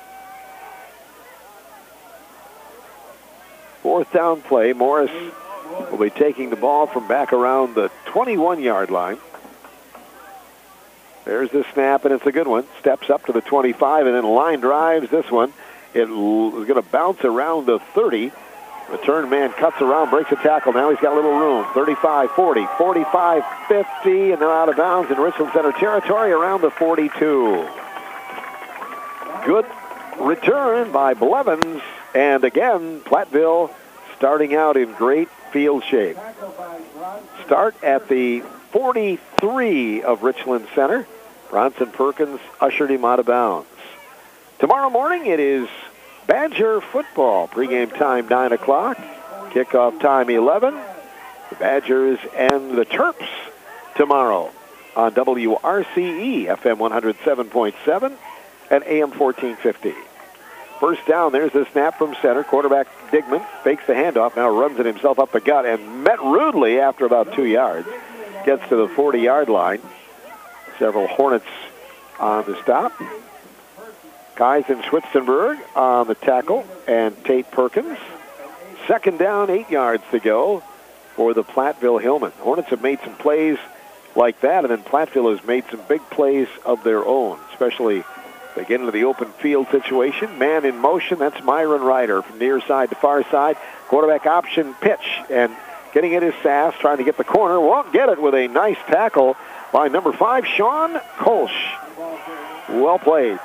Fourth down play. Morris will be taking the ball from back around the twenty-one-yard line. There's the snap, and it's a good one. Steps up to the twenty-five, and then line drives this one. It is going to bounce around the thirty. Return man cuts around, breaks a tackle. Now he's got a little room. thirty-five, forty, forty-five, fifty, and then out of bounds in Richland Center territory around the forty-two. Good return by Blevins. And again, Platteville starting out in great field shape. Start at the forty-three of Richland Center. Bronson Perkins ushered him out of bounds. Tomorrow morning it is Badger football. Pregame time nine o'clock. Kickoff time eleven. The Badgers and the Terps tomorrow on W R C E, F M one oh seven point seven and A M fourteen fifty. First down, there's the snap from center. Quarterback Digman fakes the handoff, now runs it himself up the gut and met rudely after about two yards. Gets to the forty-yard line. Several Hornets on the stop. Kais and Schwitzenberg on the tackle, and Tate Perkins. Second down, eight yards to go for the Platteville Hillmen. Hornets have made some plays like that, and then Platteville has made some big plays of their own, especially they get into the open field situation. Man in motion, that's Myron Ryder from near side to far side. Quarterback option pitch, and getting it is Sass, trying to get the corner. Won't get it with a nice tackle by number five, Sean Kolsch. Well played.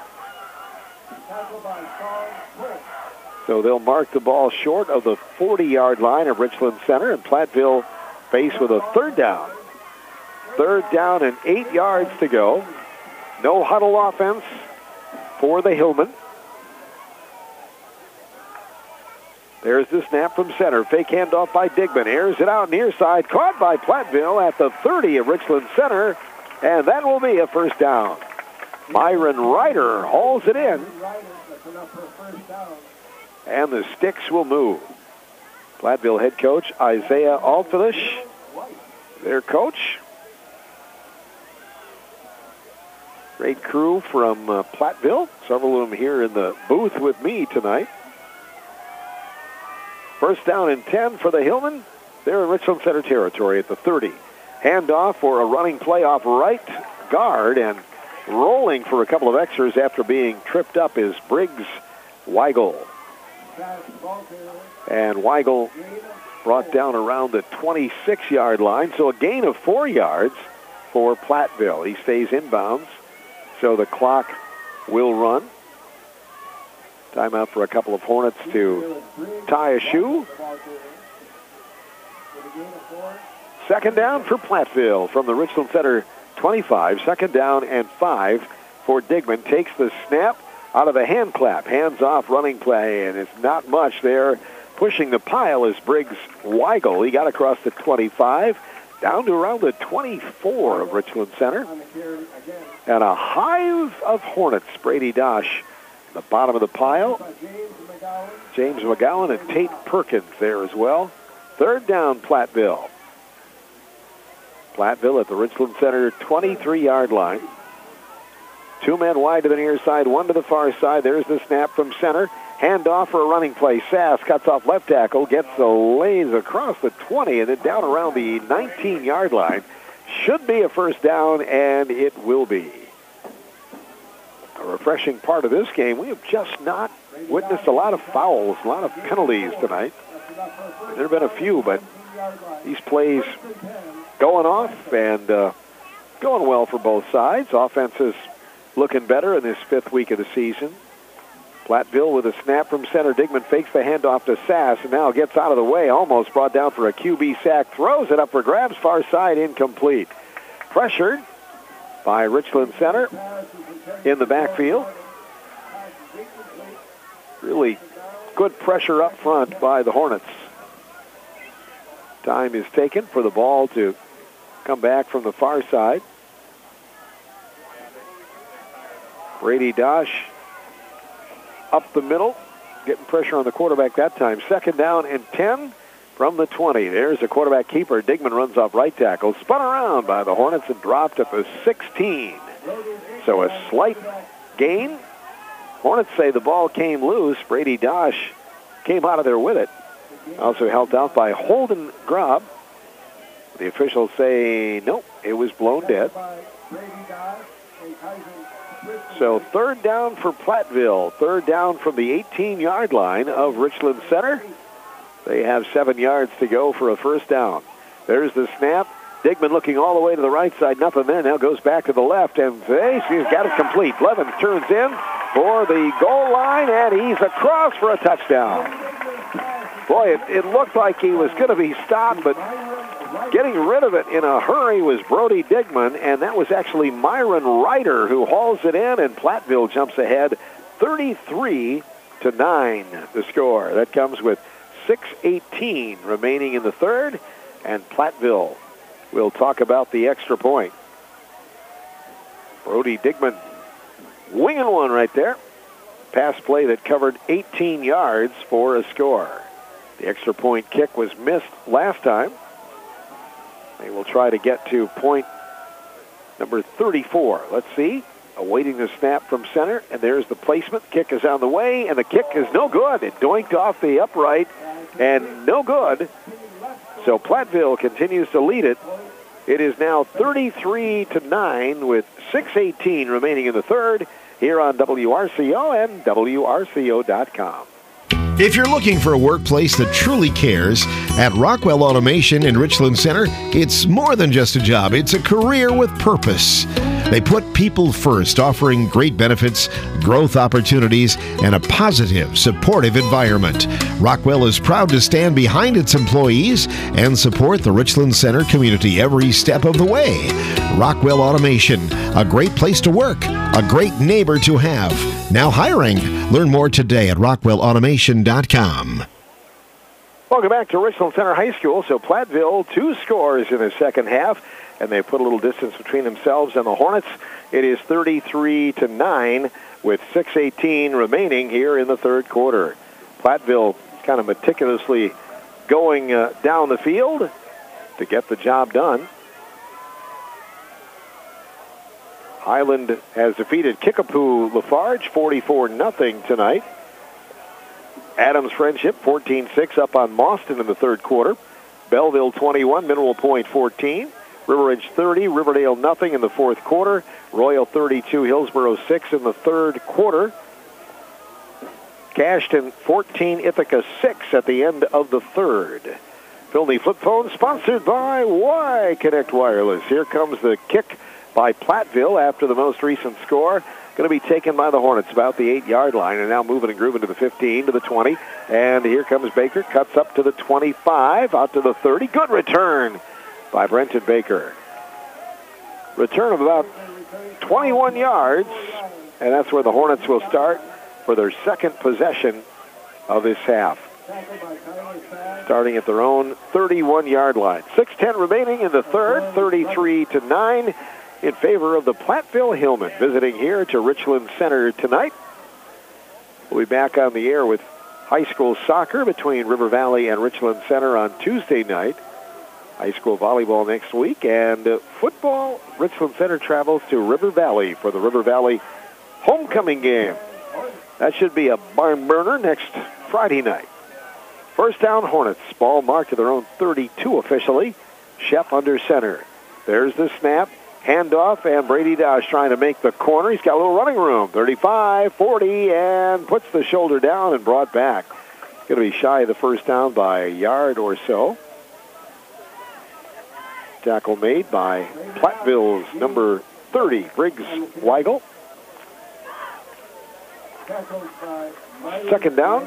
So they'll mark the ball short of the forty-yard line of Richland Center, and Platteville faced with a third down. Third down and eight yards to go. No huddle offense for the Hillmen. There's the snap from center. Fake handoff by Digman. Airs it out near side. Caught by Platteville at the thirty of Richland Center, and that will be a first down. Myron Ryder hauls it in, and the sticks will move. Platteville head coach Isaiah Altfish, their coach. Great crew from uh, Platteville. Several of them here in the booth with me tonight. First down and ten for the Hillmen They're in Richland Center territory at the thirty. Handoff for a running play off right guard, and rolling for a couple of extras after being tripped up is Briggs Weigel. And Weigel brought down around the twenty-six-yard line, so a gain of four yards for Platteville. He stays inbounds, so the clock will run. Timeout for a couple of Hornets to tie a shoe. Second down for Platteville from the Richland Center twenty-five. Second down and five for Digman. Takes the snap out of a hand clap. Hands off running play, and it's not much there. Pushing the pile is Briggs Weigel. He got across the twenty-five, down to around the twenty-four of Richland Center. And a hive of Hornets. Brady Dosh, the bottom of the pile. James McGowan and Tate Perkins there as well. Third down, Platteville. Platteville at the Richland Center twenty-three-yard line. Two men wide to the near side, one to the far side. There's the snap from center. Handoff for a running play. Sass cuts off left tackle, gets the lays across the twenty, and then down around the nineteen-yard line. Should be a first down, and it will be. A refreshing part of this game. We have just not witnessed a lot of fouls, a lot of penalties tonight. There have been a few, but these plays going off and uh, going well for both sides. Offense is looking better in this fifth week of the season. Platteville with a snap from center. Digman fakes the handoff to Sass and now gets out of the way. Almost brought down for a Q B sack. Throws it up for grabs. Far side, incomplete. Pressured by Richland Center in the backfield. Really good pressure up front by the Hornets. Time is taken for the ball to come back from the far side. Brady Dosh up the middle, getting pressure on the quarterback that time. Second down and ten from the twenty. There's the quarterback keeper. Digman runs off right tackle. Spun around by the Hornets and dropped at the sixteen. So a slight gain. Hornets say the ball came loose. Brady Dosh came out of there with it. Also helped out by Holden Grob. The officials say, nope, it was blown dead. So third down for Platteville. Third down from the eighteen-yard line of Richland Center. They have seven yards to go for a first down. There's the snap. Digman looking all the way to the right side. Nothing there. Now goes back to the left. And he's got it complete. Levens turns in for the goal line, and he's across for a touchdown. Boy, it, it looked like he was going to be stopped, but getting rid of it in a hurry was Brody Digman, and that was actually Myron Ryder who hauls it in, and Platteville jumps ahead thirty-three to nine the score. That comes with six eighteen remaining in the third, and Platteville will talk about the extra point. Brody Digman winging one right there. Pass play that covered eighteen yards for a score. The extra point kick was missed last time. They will try to get to point number thirty-four. Let's see. Awaiting the snap from center, and there's the placement. Kick is on the way, and the kick is no good. It doinked off the upright, and no good. So Platteville continues to lead it. It is now thirty-three to nine with six eighteen remaining in the third here on W R C O and W R C O dot com. If you're looking for a workplace that truly cares, at Rockwell Automation in Richland Center, it's more than just a job. It's a career with purpose. They put people first, offering great benefits, growth opportunities, and a positive, supportive environment. Rockwell is proud to stand behind its employees and support the Richland Center community every step of the way. Rockwell Automation, a great place to work, a great neighbor to have. Now hiring. Learn more today at Rockwell Automation dot com. Welcome back to Richland Center High School. So Platteville, two scores in the second half, and they put a little distance between themselves and the Hornets. It is thirty-three to nine with six eighteen remaining here in the third quarter. Platteville kind of meticulously going uh, down the field to get the job done. Highland has defeated Kickapoo Lafarge forty-four nothing tonight. Adams Friendship fourteen six up on Mauston in the third quarter. Belleville twenty-one, Mineral Point fourteen. River Ridge thirty, Riverdale nothing in the fourth quarter. Royal thirty-two, Hillsboro six in the third quarter. Cashton fourteen, Ithaca six at the end of the third. Philly Flip Phone sponsored by Y Connect Wireless. Here comes the kick by Platteville after the most recent score. Going to be taken by the Hornets about the eight-yard line, and now moving and grooving to the fifteen, to the twenty. And here comes Baker, cuts up to the twenty-five, out to the thirty. Good return by Brenton Baker. Return of about twenty-one yards, and that's where the Hornets will start for their second possession of this half. Starting at their own thirty-one-yard line. six ten remaining in the third, thirty-three to nine in favor of the Platteville Hillmen. Visiting here to Richland Center tonight. We'll be back on the air with high school soccer between River Valley and Richland Center on Tuesday night. High school volleyball next week, and uh, football. Richland Center travels to River Valley for the River Valley homecoming game. That should be a barn burner next Friday night. First down, Hornets. Ball marked to their own thirty-two officially. Shep under center. There's the snap. Handoff, and Brady Dosh trying to make the corner. He's got a little running room. thirty-five, forty, and puts the shoulder down and brought back. Going to be shy of the first down by a yard or so. Tackle made by Platteville's number thirty, Briggs Weigel. Second down.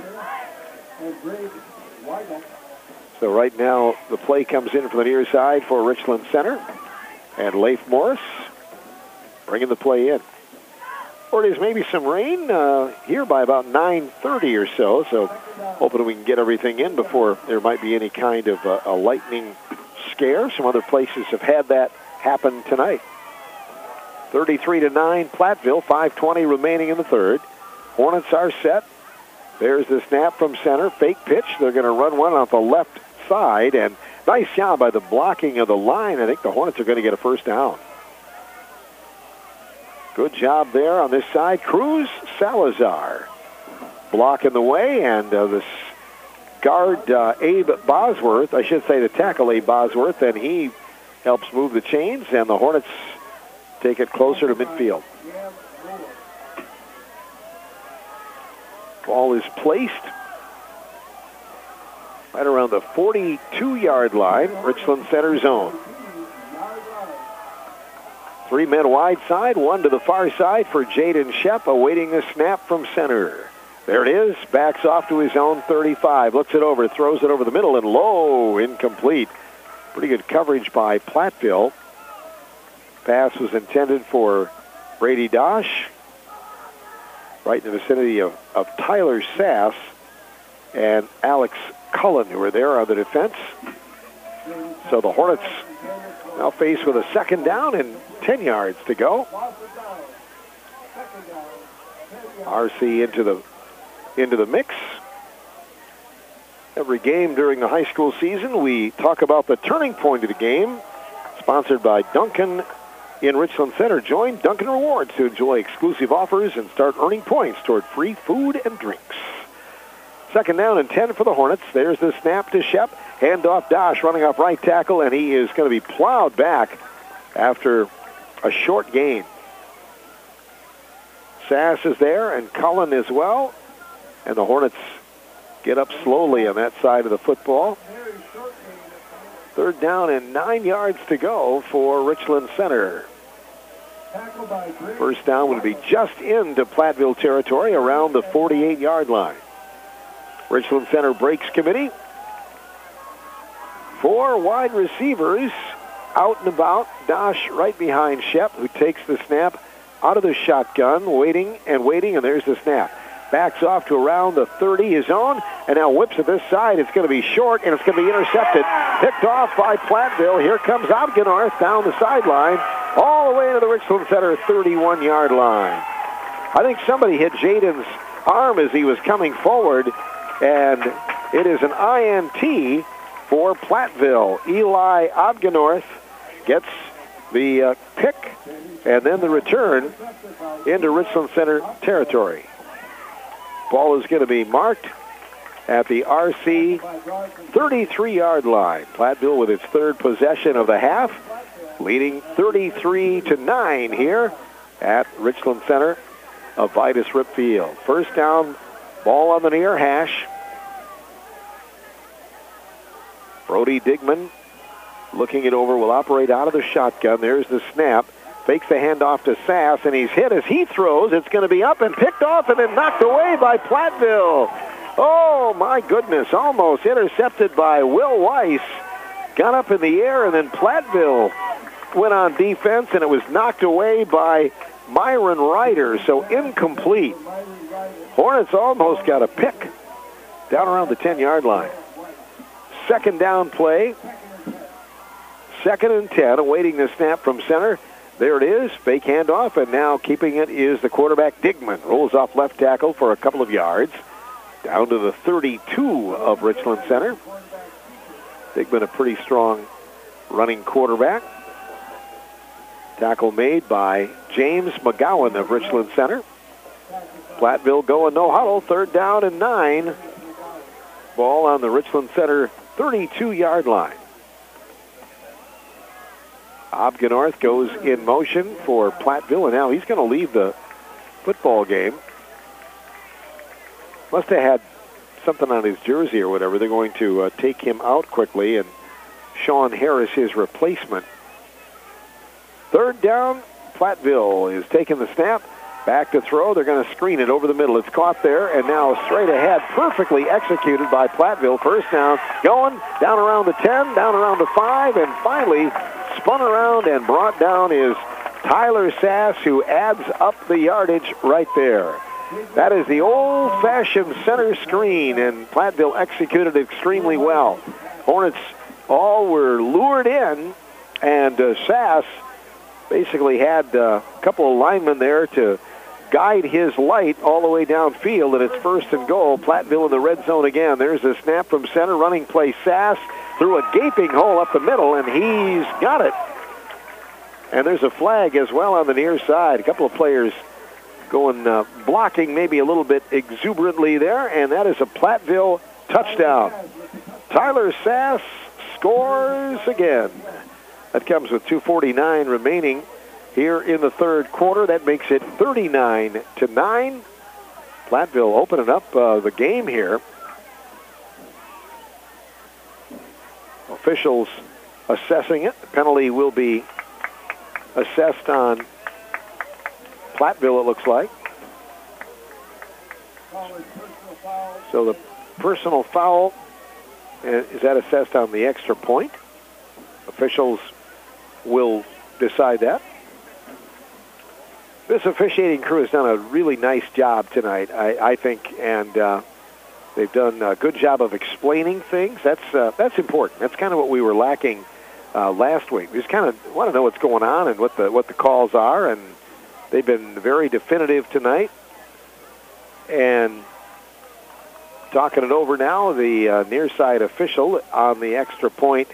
So right now the play comes in from the near side for Richland Center. And Leif Morris bringing the play in. Or it is maybe some rain uh, here by about nine thirty or so. So hoping we can get everything in before there might be any kind of uh, a lightning scare. Some other places have had that happen tonight. thirty-three to nine, Platteville, five twenty remaining in the third. Hornets are set. There's the snap from center. Fake pitch. They're going to run one off the left side, and nice job by the blocking of the line. I think the Hornets are going to get a first down. Good job there on this side. Cruz Salazar blocking the way, and uh, this guard, uh, Abe Bosworth, I should say the tackle, Abe Bosworth, and he helps move the chains, and the Hornets take it closer to midfield. Ball is placed right around the forty-two-yard line, Richland Center zone. Three men wide side, one to the far side for Jaden Shep, awaiting the snap from center. There it is, backs off to his own thirty-five, looks it over, throws it over the middle, and low, incomplete. Pretty good coverage by Platteville. Pass was intended for Brady Dosh, right in the vicinity of, of Tyler Sass and Alex Cullen, who are there on the defense. So the Hornets now faced with a second down and ten yards to go. R C into the into the mix. Every game during the high school season, we talk about the turning point of the game. Sponsored by Duncan in Richland Center. Join Duncan Rewards to enjoy exclusive offers and start earning points toward free food and drinks. Second down and ten for the Hornets. There's the snap to Shep. Handoff Dosh running off right tackle, and he is going to be plowed back after a short gain. Sass is there, and Cullen as well. And the Hornets get up slowly on that side of the football. Third down and nine yards to go for Richland Center. First down would be just into Platteville territory around the forty-eight-yard line. Richland Center breaks committee. Four wide receivers out and about. Dosh right behind Shep, who takes the snap out of the shotgun, waiting and waiting, and there's the snap. Backs off to around the thirty, his own, and now whips at this side. It's going to be short, and it's going to be intercepted. Picked off by Platteville. Here comes Obgenorth down the sideline, all the way to the Richland Center thirty-one-yard line. I think somebody hit Jaden's arm as he was coming forward, and it is an I N T for Platteville. Eli Obgenorth gets the uh, pick, and then the return into Richland Center territory. Ball is going to be marked at the R C thirty-three-yard line. Platteville with its third possession of the half, leading thirty-three to nine here at Richland Center of Vitus Rip Field. First down, ball on the near hash. Brody Digman looking it over, will operate out of the shotgun. There's the snap. Fakes the handoff to Sass, and he's hit as he throws. It's going to be up and picked off and then knocked away by Platteville. Oh, my goodness. Almost intercepted by Will Weiss. Got up in the air, and then Platteville went on defense, and it was knocked away by Myron Ryder, so incomplete. Hornets almost got a pick down around the ten-yard line. Second down play. Second and ten, awaiting the snap from center. There it is, fake handoff, and now keeping it is the quarterback, Digman. Rolls off left tackle for a couple of yards. Down to the thirty-two of Richland Center. Digman, a pretty strong running quarterback. Tackle made by James McGowan of Richland Center. Platteville going no huddle, third down and nine. Ball on the Richland Center thirty-two-yard line. Obgenorth goes in motion for Platteville, and now he's going to leave the football game. Must have had something on his jersey or whatever. They're going to uh, take him out quickly, and Sean Harris, his replacement. Third down, Platteville is taking the snap. Back to throw. They're going to screen it over the middle. It's caught there, and now straight ahead, perfectly executed by Platteville. First down, going down around the ten, down around the five, and finally spun around and brought down is Tyler Sass, who adds up the yardage right there. That is the old-fashioned center screen, and Platteville executed extremely well. Hornets all were lured in, and uh, Sass basically had uh, a couple of linemen there to guide his light all the way downfield, and it's first and goal. Platteville in the red zone again. There's a snap from center, running play. Sass through a gaping hole up the middle, and he's got it. And there's a flag as well on the near side. A couple of players going uh, blocking maybe a little bit exuberantly there, and that is a Platteville touchdown. Tyler Sass scores again. That comes with two forty-nine remaining here in the third quarter. That makes it thirty-nine to nine. Platteville opening up uh, the game here. Officials assessing it. The penalty will be assessed on Platteville, it looks like. So the personal foul, is that assessed on the extra point? Officials will decide that. This officiating crew has done a really nice job tonight, I, I think, and uh, they've done a good job of explaining things. That's uh, that's important. That's kind of what we were lacking uh, last week. We just kind of want to know what's going on and what the what the calls are, and they've been very definitive tonight. And talking it over now, the uh, near side official on the extra point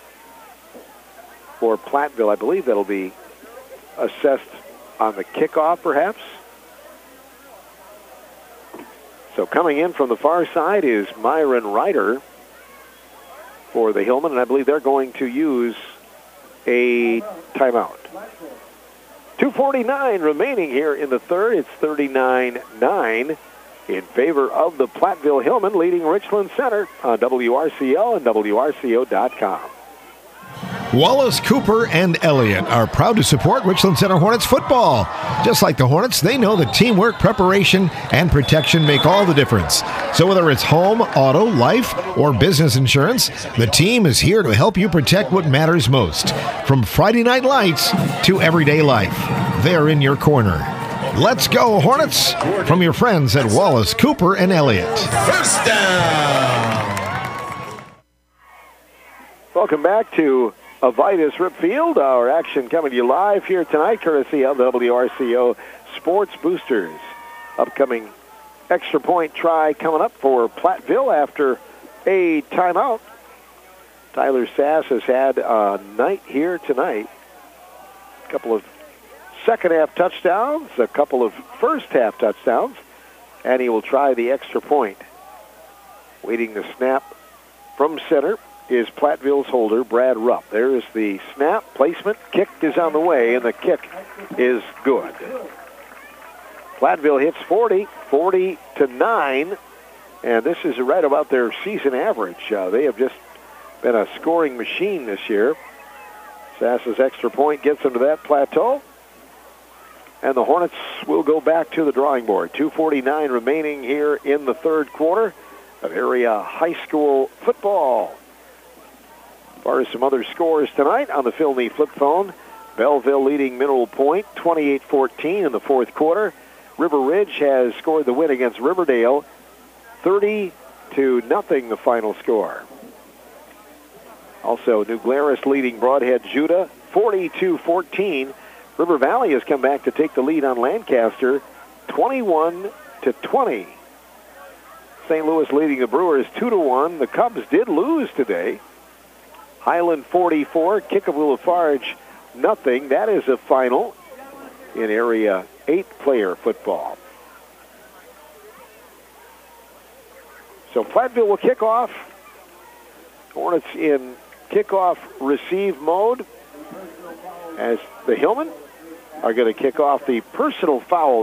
for Platteville. I believe that'll be assessed on the kickoff, perhaps. So coming in from the far side is Myron Ryder for the Hillman, and I believe they're going to use a timeout. two forty-nine remaining here in the third. It's thirty-nine nine in favor of the Platteville Hillman, leading Richland Center on W R C O and W R C O dot com. Wallace, Cooper, and Elliott are proud to support Richland Center Hornets football. Just like the Hornets, they know that teamwork, preparation, and protection make all the difference. So whether it's home, auto, life, or business insurance, the team is here to help you protect what matters most. From Friday night lights to everyday life, they're in your corner. Let's go, Hornets, from your friends at Wallace, Cooper, and Elliott. First down. Welcome back to Vitus Rip Field. Our action coming to you live here tonight, courtesy of the W R C O Sports Boosters. Upcoming extra point try coming up for Platteville after a timeout. Tyler Sass has had a night here tonight. A couple of second half touchdowns, a couple of first half touchdowns, and he will try the extra point. Waiting the snap from center is Platteville's holder, Brad Rupp. There is the snap, placement, kick is on the way, and the kick is good. Platteville hits forty, forty to nine, and this is right about their season average. Uh, they have just been a scoring machine this year. Sass's extra point gets them to that plateau. And the Hornets will go back to the drawing board. two forty-nine remaining here in the third quarter of area high school football. As far as some other scores tonight on the Phil Knee flip phone, Belleville leading Mineral Point twenty-eight fourteen in the fourth quarter. River Ridge has scored the win against Riverdale, thirty to nothing the final score. Also, New Glarus leading Broadhead Judah forty-two fourteen. River Valley has come back to take the lead on Lancaster, twenty-one to twenty. Saint Louis leading the Brewers two to one. The Cubs did lose today. Highland forty-four, Kickapoo Lafarge nothing. That is a final in Area eight player football. So Platteville will kick off. Hornets in kickoff receive mode as the Hillmen are going to kick off the personal foul